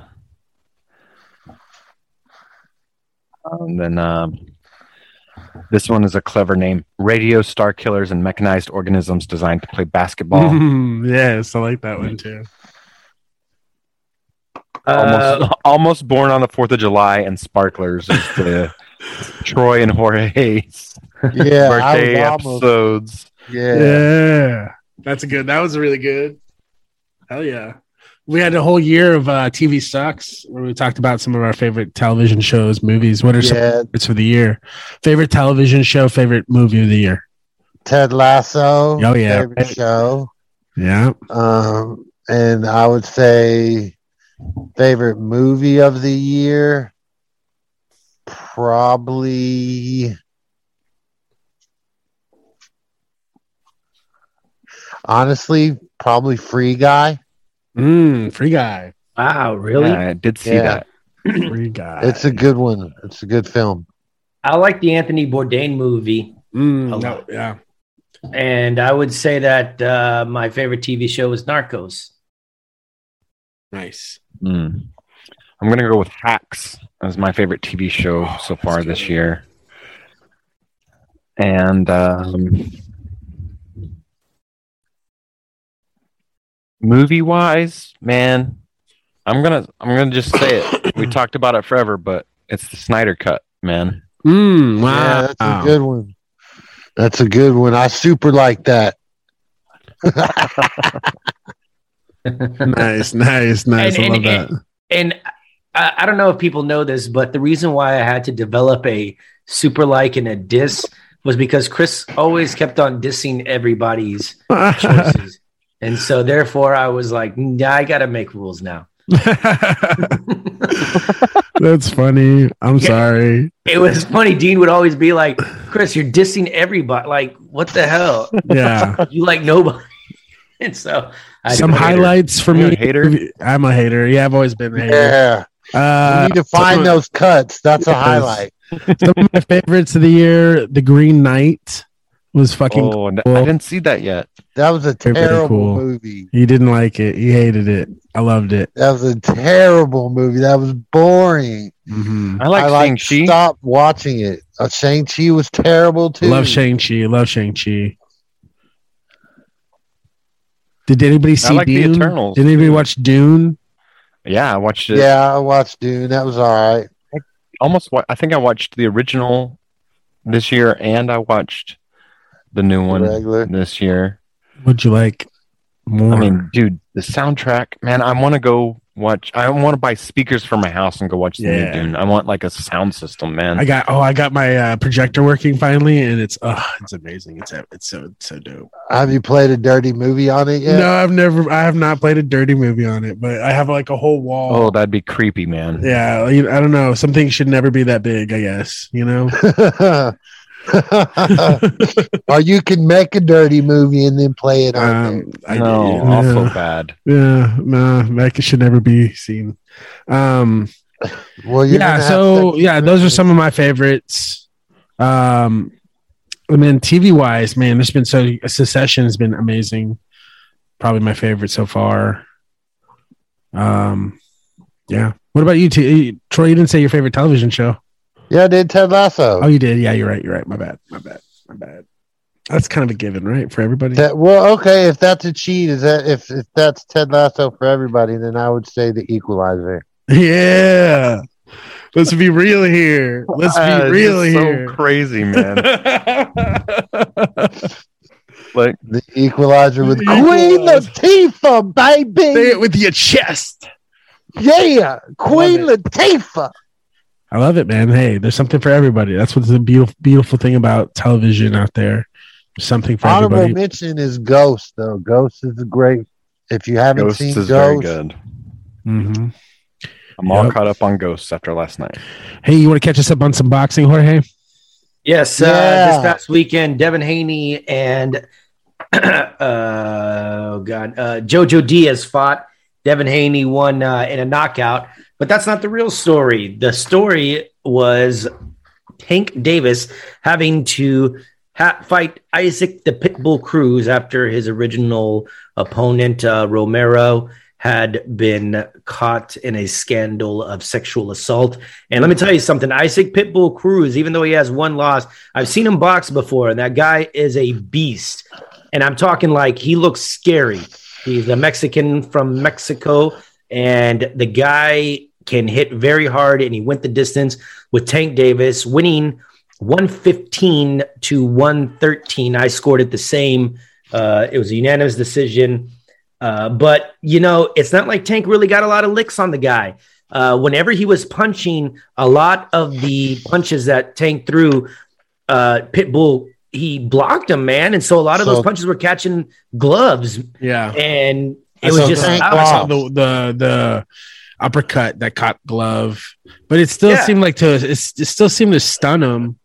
and then. Um, This one is a clever name. Radio star killers and mechanized organisms designed to play basketball. Yes, I like that one too. almost, almost born on the fourth of July and Sparklers is the Troy and Jorge's Yeah, birthday I was almost- episodes. Yeah. Yeah, that's a good. That was really good. Hell yeah. We had a whole year of uh, T V Sucks where we talked about some of our favorite television shows, movies. What are some Yeah. favorites for the year? Favorite television show, favorite movie of the year? Ted Lasso. Oh, yeah. Favorite show. Yeah. Um, and I would say favorite movie of the year, probably. Honestly, probably Free Guy. Mm, Free Guy. Wow, really? Yeah, I did see Yeah. that. Free Guy. It's a good one. It's a good film. I like the Anthony Bourdain movie. Mm, a no, lot. yeah. And I would say that uh, my favorite T V show is Narcos. Nice. Mm. I'm gonna go with Hacks as my favorite T V show Oh, so far this year. And um, movie wise, man, I'm gonna I'm gonna just say it. We talked about it forever, but it's the Snyder Cut, man. Mm, wow. Yeah, that's a good one. That's a good one. I super like that. nice, nice, nice. And- I love and- that. And I, I don't know if people know this, but the reason why I had to develop a super like and a diss was because Chris always kept on dissing everybody's choices. And so therefore I was like, nah, I got to make rules now. That's funny. I'm Yeah. sorry. It was funny. Dean would always be like, Chris, you're dissing everybody. Like, what the hell? Yeah. You like nobody. And so I Some highlights for You're me. a hater? I'm a hater. Yeah, I've always been a hater. Yeah. Uh, you need to find some- those cuts. That's a Yes. highlight. Some of my favorites of the year, The Green Knight was fucking Oh, n- cool. I didn't see that yet. That was a Very, very terrible cool. movie. He didn't like it. He hated it. I loved it. That was a terrible movie. That was boring. Mm-hmm. I like I like Shang-Chi. stopped watching it. Uh, Shang-Chi was terrible too. Love Shang-Chi. Love Shang-Chi. Did anybody see like the Dune? Eternals, Did anybody watch Dune? Yeah, I watched it. Yeah, I watched Dune. That was all right. Almost. wa- I think I watched the original this year, and I watched the new one regular. this year. What'd you like more? I mean, dude, the soundtrack, man. I want to go watch. I want to buy speakers for my house and go watch the Yeah. new Dune. I want like a sound system, man. I got oh, I got my uh, projector working finally, and it's oh, it's amazing. It's it's so it's so dope. Have you played a dirty movie on it yet? No, I've never, I have not played a dirty movie on it, but I have like a whole wall. oh, that'd be creepy, man. Yeah, you- I don't know. Some things should never be that big, I guess. You know. Or you can make a dirty movie and then play it on Um, I, No, yeah, also bad. Yeah, no, that should never be seen. Um, there. Well, you're yeah, gonna have so to- yeah, those are some of my favorites. Um, and then T V wise, man, there's been so Secession has been amazing. Probably my favorite so far. Um, yeah. What about you, T- Troy? You didn't say your favorite television show. Yeah, I did Ted Lasso. Oh, you did. Yeah, you're right. You're right. My bad. My bad. My bad. That's kind of a given, right, for everybody. That, well, okay, if that's a cheat, is that if, if that's Ted Lasso for everybody, then I would say The Equalizer. Yeah. Let's be real here. Let's Ah, be it's real just here. So crazy, man. Like The Equalizer with The Queen Equalizer. Latifah, baby. Say it with your chest. Yeah, Queen Love Latifah. I love it, man. Hey, there's something for everybody. That's what's the beautiful, beautiful thing about television out there. There's something for Honorable everybody. mention is Ghost, though. Ghost is a great. If you haven't Ghosts seen is very Ghost, good. Mm-hmm. I'm all Yep. caught up on Ghosts after last night. Hey, you want to catch us up on some boxing, Jorge? Yes, uh, Yeah. this past weekend, Devin Haney and uh, oh God, uh, Jojo Diaz fought. Devin Haney won uh, in a knockout, but that's not the real story. The story was Tank Davis having to ha- fight Isaac the Pitbull Cruz after his original opponent, uh, Romero, had been caught in a scandal of sexual assault. And let me tell you something, Isaac Pitbull Cruz, even though he has one loss, I've seen him box before, and that guy is a beast. And I'm talking like he looks scary. He's a Mexican from Mexico, and the guy can hit very hard, and he went the distance with Tank Davis, winning one fifteen to one thirteen. I scored it the same. Uh, it was a unanimous decision. Uh, but, you know, it's not like Tank really got a lot of licks on the guy. Uh, whenever he was punching, a lot of the punches that Tank threw, uh, Pitbull, he blocked him, man. And so a lot of So- those punches were catching gloves. Yeah. And I it was saw just the, I saw the, the the uppercut that caught glove, but it still Yeah. seemed like to it still seemed to stun him.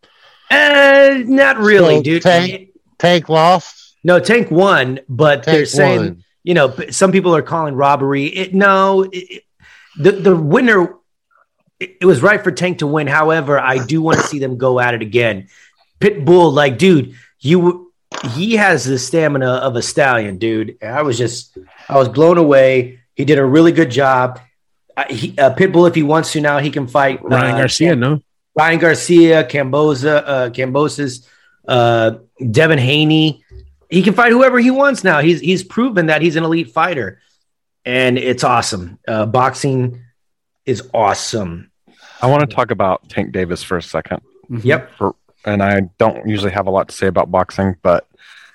Uh, not really, So dude. Tank, Tank lost. No, Tank won, but they're Tank saying, won. you know, p- some people are calling robbery. It, no, it, it- the the winner. It, it was right for Tank to win. However, I do want to see them go at it again. Pitbull, like, dude, you he has the stamina of a stallion, dude. And I was just, I was blown away. He did a really good job. Uh, he, uh, Pitbull, if he wants to now, he can fight Ryan uh, Garcia, no, Ryan Garcia, Camboza, uh, Cambosis, uh, Devin Haney. He can fight whoever he wants now. He's he's proven that he's an elite fighter, and it's awesome. Uh, boxing is awesome. I want to talk about Tank Davis for a second. Yep. For, and I don't usually have a lot to say about boxing, but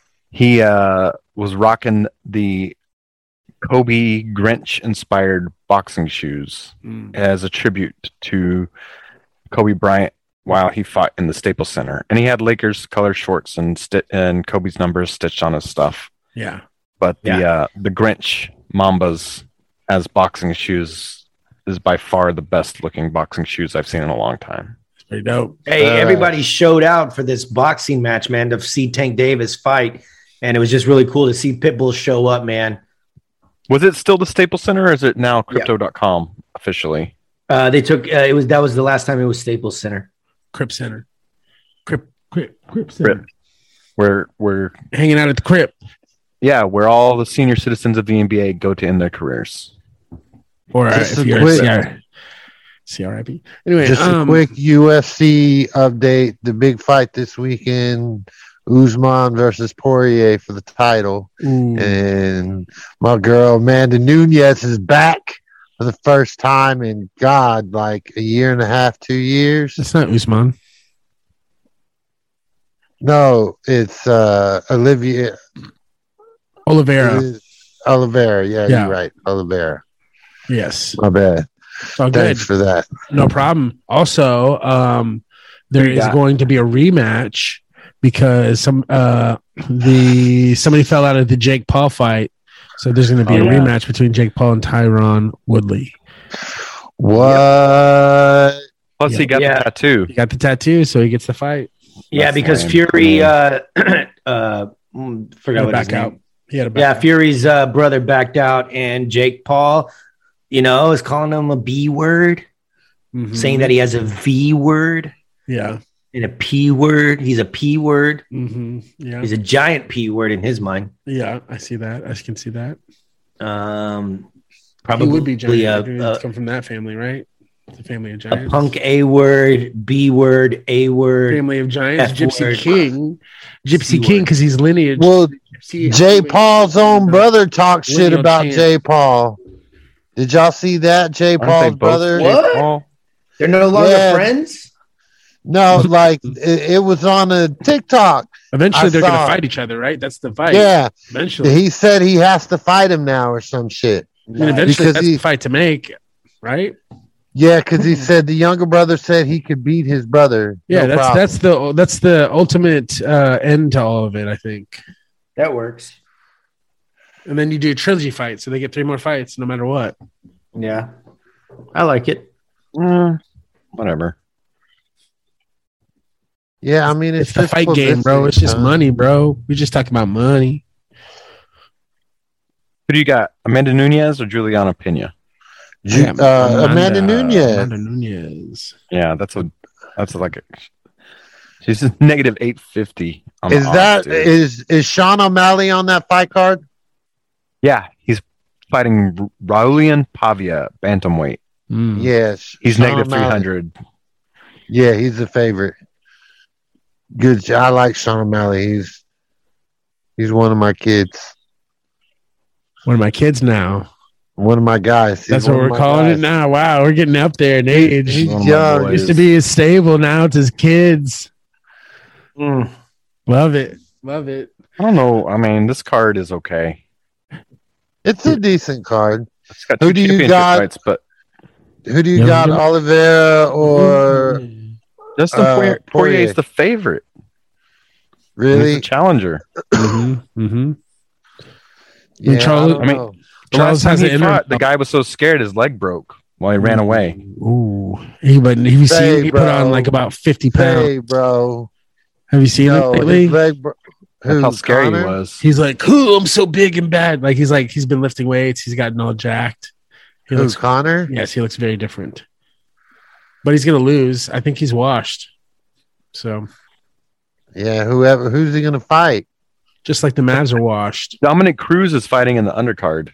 he uh, was rocking the Kobe Grinch inspired boxing shoes Mm. as a tribute to Kobe Bryant while he fought in the Staples Center. And he had Lakers color shorts and sti- and Kobe's numbers stitched on his stuff. Yeah. But the Yeah. uh, the Grinch Mambas as boxing shoes is by far the best looking boxing shoes I've seen in a long time. Pretty dope. Hey, Uh, everybody showed out for this boxing match, man, to see Tank Davis fight, and it was just really cool to see Pitbull show up, man. Was it still the Staples Center or is it now crypto dot com officially? Uh, they took uh, it was that was the last time it was Staples Center. Crip Center. Crip Crip Crip Center. Crip. Where where Hanging out at the Crip. yeah, where all the senior citizens of the N B A go to end their careers. Or uh, Just if a you're quick- C R, C R I P. Anyway, Just um, a quick U F C update. The big fight this weekend, Usman versus Poirier for the title. ooh, And my girl Amanda Nunez is back for the first time in, God, like a year and a half, two years. it's not Usman. No, it's uh, Olivia Oliveira. it is Oliveira. Yeah, Yeah. you're right. Oliveira. Yes. My bad. It's all good. Thanks for that. No problem. Also, um, there Who you is got? going to be a rematch because some uh the somebody fell out of the Jake Paul fight, so there's going to be Oh, a yeah. rematch between Jake Paul and Tyron Woodley. What? Plus Yeah. he got Yeah. the tattoo. He got the tattoo, so he gets the fight. Yeah, That's because lame. Fury uh, uh, mm, He forgot had to what his back name. out. He had to back Yeah, out. Fury's uh, brother backed out, and Jake Paul, you know, is calling him a B word, Mhm. saying that he has a V word Yeah. and a P word. He's a P word. hmm Yeah. He's a giant P word in his mind. Yeah. I see that. I can see that. Um, He probably would be giant. a, He'd a, come from that family, right? The family of a giants. punk A word, B word, A word. Family of giants. F Gypsy word. King. Gypsy C King word. because he's lineage. Well, Gypsy- Jay Paul's own brother talked shit Lineal about chant. Jay Paul. Did y'all see that? Jay Aren't they Paul's both brother? Jake What? Paul? They're no longer Yeah. friends? No, like it, it was on a TikTok. Eventually, I they're going to saw it. fight each other, right? That's the fight. Yeah, Eventually. he said he has to fight him now or some shit. I mean, eventually, Because that's he- the fight to make, right? Yeah, because he said the younger brother said he could beat his brother. Yeah, no that's problem. that's the that's the ultimate uh, end to all of it, I think. That works. And then you do a trilogy fight, so they get three more fights, no matter what. Yeah. I like it. Mm, whatever. Yeah, I mean, it's, It's the just fight game, bro. publicity, It's just son. money, bro. We just talking about money. Who do you got? Amanda Nunez or Juliana Pena? Ju- Yeah, uh, Amanda Nunez. Amanda Nunez. Yeah, that's a that's like a she's a negative eight fifty. on Is the that odds, dude. is is Sean O'Malley on that fight card? Yeah, he's fighting Ra- Raulian Pavia, bantamweight. Mm. Yes, He's Sean negative three O'Malley. hundred. Yeah, he's the favorite. Good. I like Sean O'Malley. He's he's one of my kids. One of my kids now. One of my guys. He's That's one what of we're my calling guys. it now. Wow, we're getting up there in age. He's One of my young. boys. Used to be as stable, now it's his kids. Mm. Love it. Love it. I don't know. I mean, this card is okay. It's a decent card. It's got Who two do you championship got? fights, but Who do you Yeah, got? yeah. Oliveira or Justin Uh, Poirier, Poirier. Poirier's the favorite. He's really? the challenger. Mm-hmm. Mm-hmm. Yeah, Charles- I, don't I mean- know. The Charles last has time he an inter- fought, the guy was so scared his leg broke while he ran away. Ooh. He but he was Say, he put bro. on like about fifty pounds. Hey, bro. Have you seen No, it his lately? leg bro- That's Who, how scary Connor? he was. He's like, "Ooh, I'm so big and bad." Like he's like he's been lifting weights. He's gotten all jacked. He Who, looks Connor? yes, he looks very different. But he's gonna lose. I think he's washed. So Yeah, whoever. Who's he gonna fight? just like the Mavs are washed. Dominic Cruz is fighting in the undercard.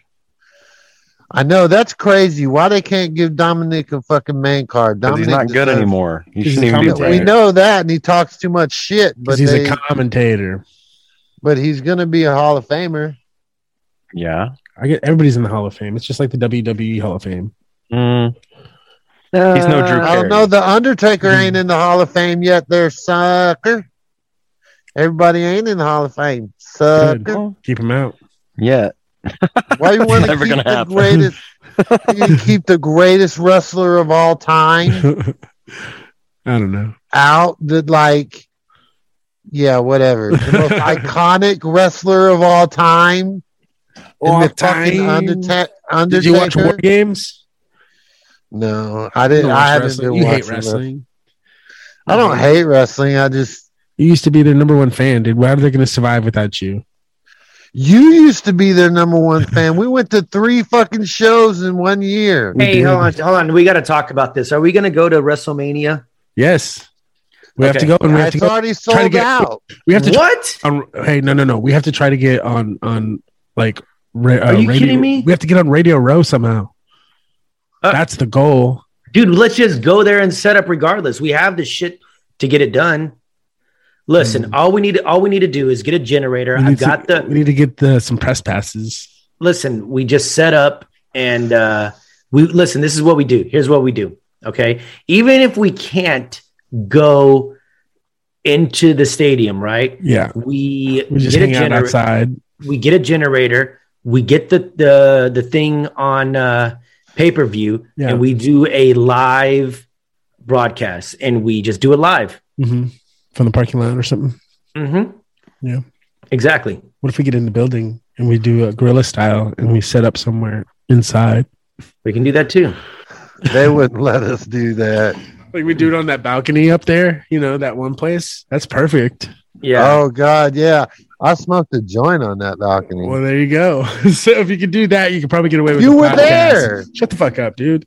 I know that's crazy. Why they can't give Dominic a fucking main card? Because Dominic he's not good deserves- anymore. He He's shouldn't a even be commentator. We there. know that, and he talks too much shit. But Because he's they, a commentator. but he's gonna be a Hall of Famer. Yeah. I get everybody's in the Hall of Fame. It's just like the W W E Hall of Fame. Mm. He's no Drew I Carey. don't know. The Undertaker ain't in the Hall of Fame yet. There, sucker. Everybody ain't in the Hall of Fame, sucker. Good. Keep him out. Yeah. Why you want to Never keep gonna the happen. greatest? You keep the greatest wrestler of all time I don't know. out. That like, yeah, whatever. The most iconic wrestler of all time. All in the fucking time. Underta- Undertaker. Did you watch War Games? No, I You didn't. don't I watch haven't wrestling. been You watching hate wrestling. I don't hate wrestling. I just You used to be their number one fan, dude. How are they going to survive without you? you used to be their number one fan. We went to three fucking shows in one year. Hey, hold on, hold on. We got to talk about this. Are we going to go to WrestleMania? Yes. We have Okay. to go and we have It's to go. already try to sold get- out. We have to try What? on, hey, no, no, no. We have to try to get on on like. Ra- uh, Are you radio, kidding me? We have to get on Radio Row somehow. Uh, That's the goal. Dude, let's just go there and set up regardless. We have the shit to get it done. Listen, all we need all we need to do is get a generator. We I've need to- got the We need to get the some press passes. listen, we just set up and uh we listen, this is what we do. Here's what we do. Okay. Even if we can't go into the stadium, right? Yeah, We, we just get a hang out generator. outside. We get a generator. We get the the the thing on uh pay-per-view Yeah. and we do a live broadcast and we just do it live. hmm From the parking lot or something. Mm-hmm. Yeah. Exactly. What if we get in the building and we do a guerrilla style and we set up somewhere inside? We can do that too. They wouldn't let us do that. Like we do it on that balcony up there, you know, that one place. That's perfect. Yeah. Oh God, yeah. I smoked a joint on that balcony. Well, there you go. So if you could do that, you could probably get away with You the were podcast. there. Shut the fuck up, dude.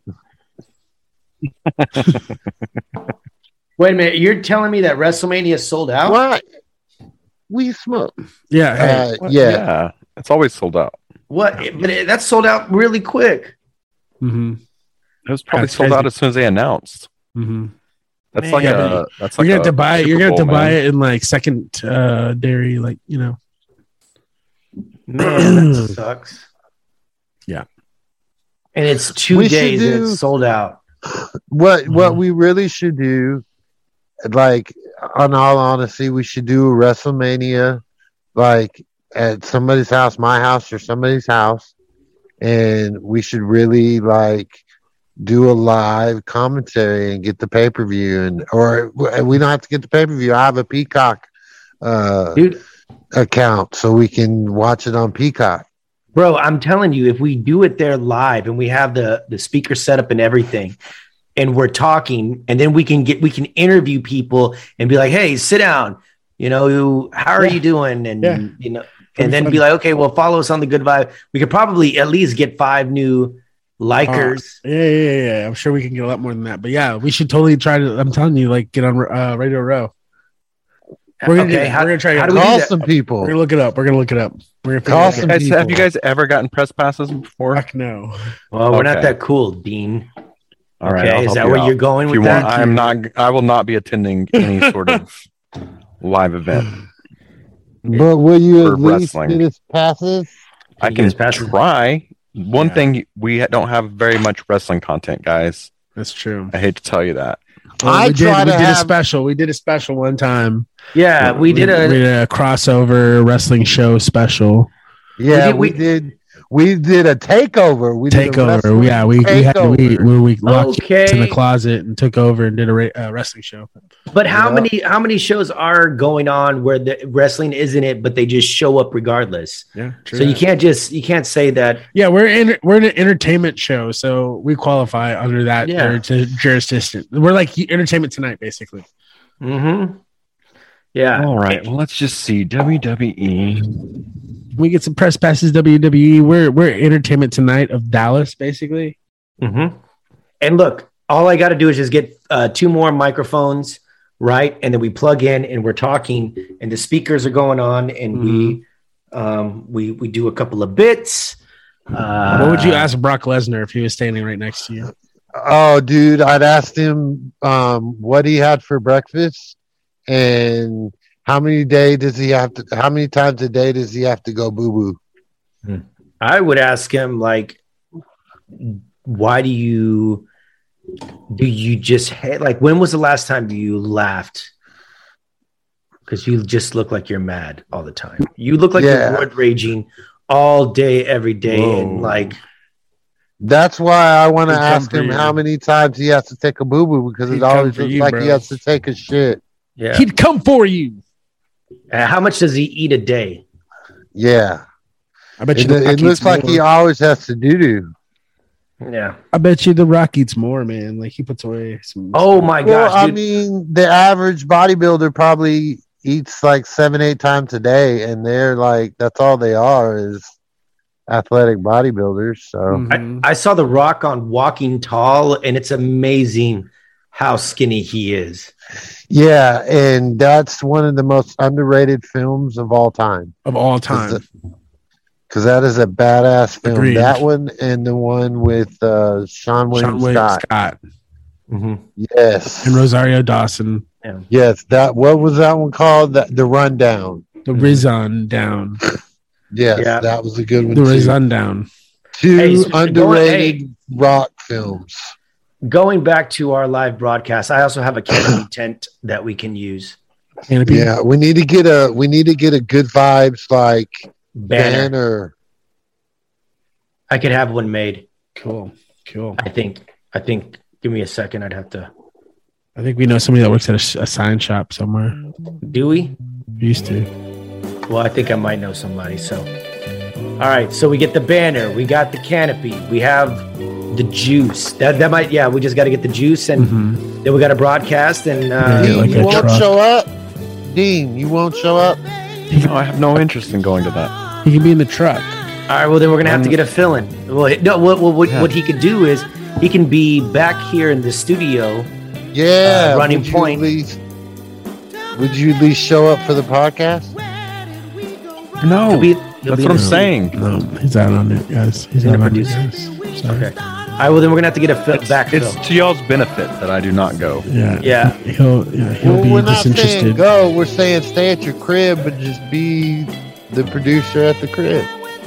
Wait a minute. You're telling me that WrestleMania is sold out? What? We smoked. Yeah. Hey, Uh, yeah. Yeah. It's always sold out. What? But it, that's sold out really quick. mm-hmm. It was probably That's sold crazy. out as soon as they announced. Mm-hmm. That's Man. like Yeah, a but that's You're like gonna have to a buy it. You're Super gonna have to Bowl, buy man. it in like second uh dairy, like you know. Man, that sucks. Yeah. And it's two We should days and do- it's sold out. What what Mhm. we really should do, like on all honesty, we should do a WrestleMania like at somebody's house, my house or somebody's house, and we should really like do a live commentary and get the pay per view, and or we don't have to get the pay per view. I have a Peacock uh, Dude, account, so we can watch it on Peacock. bro, I'm telling you, if we do it there live and we have the, the speaker set up and everything, and we're talking, and then we can get we can interview people and be like, hey, sit down. You know, how are Yeah. you doing? And Yeah. you know, Pretty and then fun. be like, okay, well, follow us on the Good Vibe. We could probably at least get five new likers. Oh, yeah, yeah, yeah, yeah. I'm sure we can get a lot more than that. But yeah, we should totally try to. I'm telling you, like, get on uh, Radio Row. We're gonna, Okay, do, how- we're gonna try how to do we do Call that? some people. We're gonna look it up. We're gonna look it up. We're gonna figure Call it out. some Guys, people. have you guys ever gotten press passes before? Fuck no. Well, we're not Okay. that cool, Dean. All right, Okay, I'll is help that you where out. you're going If with you want, that? I'm not. I will not be attending any sort of live event. But will you For at least wrestling. get us passes? I you can guys pass it? try. One Yeah. thing, we ha- don't have very much wrestling content, guys. That's true. I hate to tell you that. Well, I we did. try We to did a have- special. We did a special one time. Yeah, we did a. we did a crossover wrestling show special. Yeah, did- we, we- did. We did a takeover. We did a Takeover. wrestling Yeah, we we had to, we takeover. where we locked you in the Okay. closet and took over and did a ra- uh, wrestling show. But how Yeah. many how many shows are going on where the wrestling isn't it, but they just show up regardless? Yeah, true. So you can't just you can't say that. Yeah, we're in we're an entertainment show, so we qualify under that Yeah. juris- jurisdiction. We're like Entertainment Tonight, basically. Mm-hmm. Yeah. All right. Well, let's just see. W W E. We get some press passes. W W E. We're we're Entertainment Tonight of Dallas, basically. Mm-hmm. And look, all I got to do is just get uh, two more microphones, right? And then we plug in and we're talking, and the speakers are going on, and we um, we we do a couple of bits. Uh, what would you ask Brock Lesnar if he was standing right next to you? Oh, dude, I'd asked him um, what he had for breakfast and how many day does he have to? How many times a day does he have to go boo boo? I would ask him like, why do you do you just ha- like when was the last time you laughed? Because you just look like you're mad all the time. You look like Yeah. you're word raging all day, every day, and Whoa. like That's why I want to He'd come ask for him you. how many times he has to take a boo boo because He'd it come always for looks you, like bro. he has to take a shit. yeah. He'd come for you. Uh, how much does he eat a day? Yeah, I bet it, you. The it Rock looks eats like more. he always has to do do. Yeah. I bet you the Rock eats more, man. Like he puts away some. Oh my Well, gosh, I dude. mean, the average bodybuilder probably eats like seven, eight times a day, and they're like, that's all they are is athletic bodybuilders. So Mhm. I, I saw The Rock on Walking Tall, and it's amazing how skinny he is. yeah, and that's one of the most underrated films of all time. of all time. Because that is a badass film. Agreed. That one and the one with uh, Sean William Sean William Scott. Scott Mm-hmm. Yes. and Rosario Dawson. Yes. That what was that one called? The, the Rundown. The Rizon down. Yes, Yeah. that was a good one. The too. Rizon down. Two Hey, so going- underrated rock films. Going back to our live broadcast, I also have a canopy tent that we can use. Canopy. Yeah, we need to get a we need to get a good vibes like Banner. banner. I could have one made. Cool. Cool. I think. I think. Give me a second. I'd have to. I think we know somebody that works at a, sh- a sign shop somewhere. Do we? We used to. Well, I think I might know somebody. So, all right. So we get the banner. We got the canopy. We have the juice. That that might. Yeah. We just got to get the juice, and Mhm. then we got to broadcast. And uh, Yeah, Dean, like you a won't truck. show up. Dean, you won't show up. No, I have no interest in going to that. He can be in the truck. all right. Well, then we're gonna have to get a fill in. Well, no. What what what, Yeah. what he could do is he can be back here in the studio. Yeah, Uh, running would you point. At least, would you at least show up for the podcast? No, He'll be- he'll that's be what in I'm the- saying. No, he's out on it, guys. He's He's out gonna on it, produce guys. Sorry. Okay. All right. Well, then we're gonna have to get a fill, back It's fill. to y'all's benefit that I do not go. Yeah. Yeah. He'll yeah, he'll Well, be we're not saying disinterested. go. We're saying stay at your crib, but just be the producer at the crib.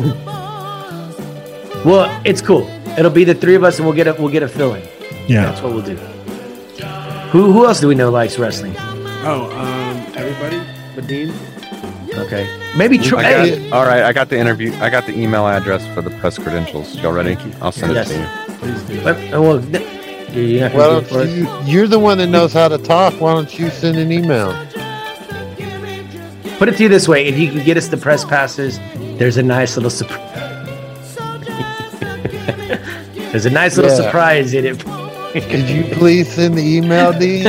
Well, it's cool. It'll be the three of us, and we'll get a we'll get a fill in. Yeah. That's what we'll do. Who who else do we know likes wrestling? Oh, um, everybody but Dean. Okay, maybe I Troy. got, Hey, all right, I got the interview. I got the email address for the press credentials. Y'all ready? I'll send Yes. it to you. Please do. what, oh, well, th- you're not Why gonna do it for don't us? you? You're the one that knows how to talk. Why don't you send an email? Put it to you this way: if you can get us the press passes, there's a nice little surprise. There's a nice little Yeah. surprise in it. Could you please send the email, Dean?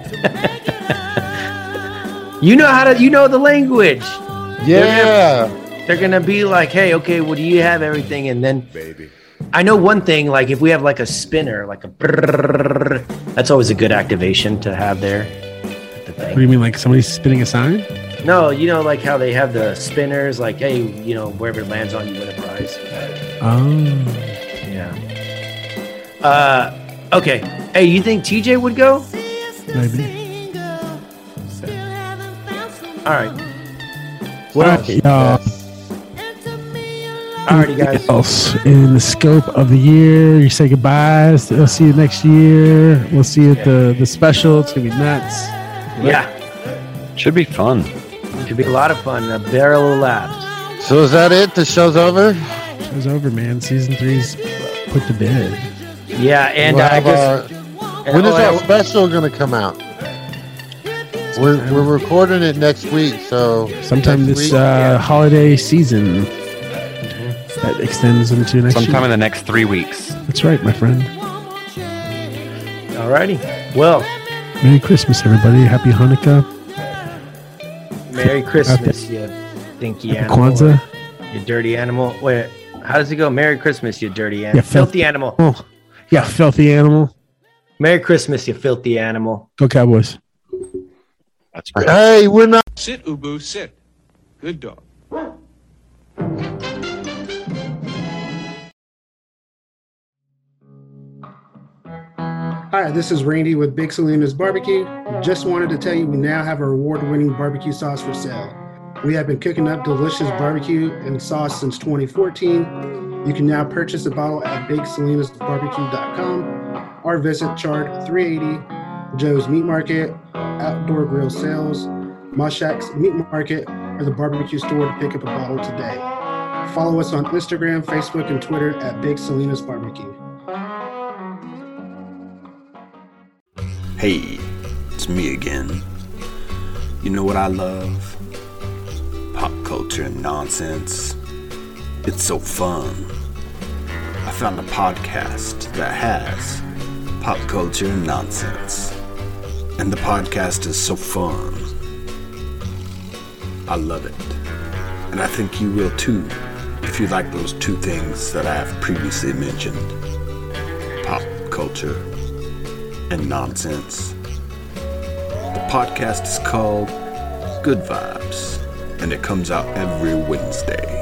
You know how to. You know the language. Yeah. They're gonna, they're gonna be like, hey, okay, well, do you have everything? And then, baby, I know one thing. Like, if we have like a spinner, like a, brrrr, that's always a good activation to have there. The thing. What do you mean, like somebody's spinning a sign? No, you know, like how they have the spinners. Like, hey, you know, wherever it lands on, you win a prize. Oh. Yeah. Uh. Okay. Hey, you think T J would go? Maybe. All right. Well, All right, y'all. Alrighty, guys. Else in the scope of the year, you say goodbyes. We'll see you next year. We'll see you at the the special. It's gonna be nuts. Yeah. Should be fun. Should be a lot of fun. A barrel of laughs. So is that it? The show's over? Show's over, man. Season three's put to bed. Yeah, and We'll uh, I have guess. our- when is our special going to come out? We're we're recording it next week, so Sometime next this week? uh, holiday season that extends into next Sometime in year. the next three weeks. That's right, my friend. Alrighty. Well, Merry Christmas, everybody. Happy Hanukkah. Merry Christmas, you dinky Happy animal. Kwanzaa. You dirty animal. Wait, how does it go? Merry Christmas, you dirty animal. Yeah, filth- filthy animal. Oh, yeah, filthy animal. Merry Christmas, you filthy animal. Go Cowboys. That's right. Hey, we're not. Sit, Ubu, sit. Good dog. Hi, this is Randy with Big Salinas Barbecue. Just wanted to tell you we now have our award-winning barbecue sauce for sale. We have been cooking up delicious barbecue and sauce since twenty fourteen. You can now purchase a bottle at big salinas barbecue dot com or visit Chart three eighty, Joe's Meat Market, Outdoor Grill Sales, Mushak's Meat Market, or the barbecue store to pick up a bottle today. Follow us on Instagram, Facebook, and Twitter at Big Salinas Barbecue. Hey, it's me again. You know what I love? Pop culture and nonsense. It's so fun. I found a podcast that has pop culture and nonsense. And the podcast is so fun. I love it. And I think you will too, if you like those two things that I have previously mentioned. Pop culture and nonsense. The podcast is called Good Vibes, and it comes out every Wednesday.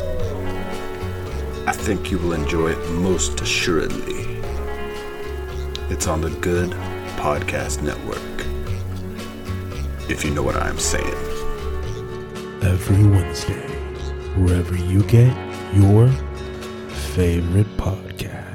I think you will enjoy it most assuredly. It's on the Good Podcast Network, if you know what I'm saying. Every Wednesday, wherever you get your favorite podcast.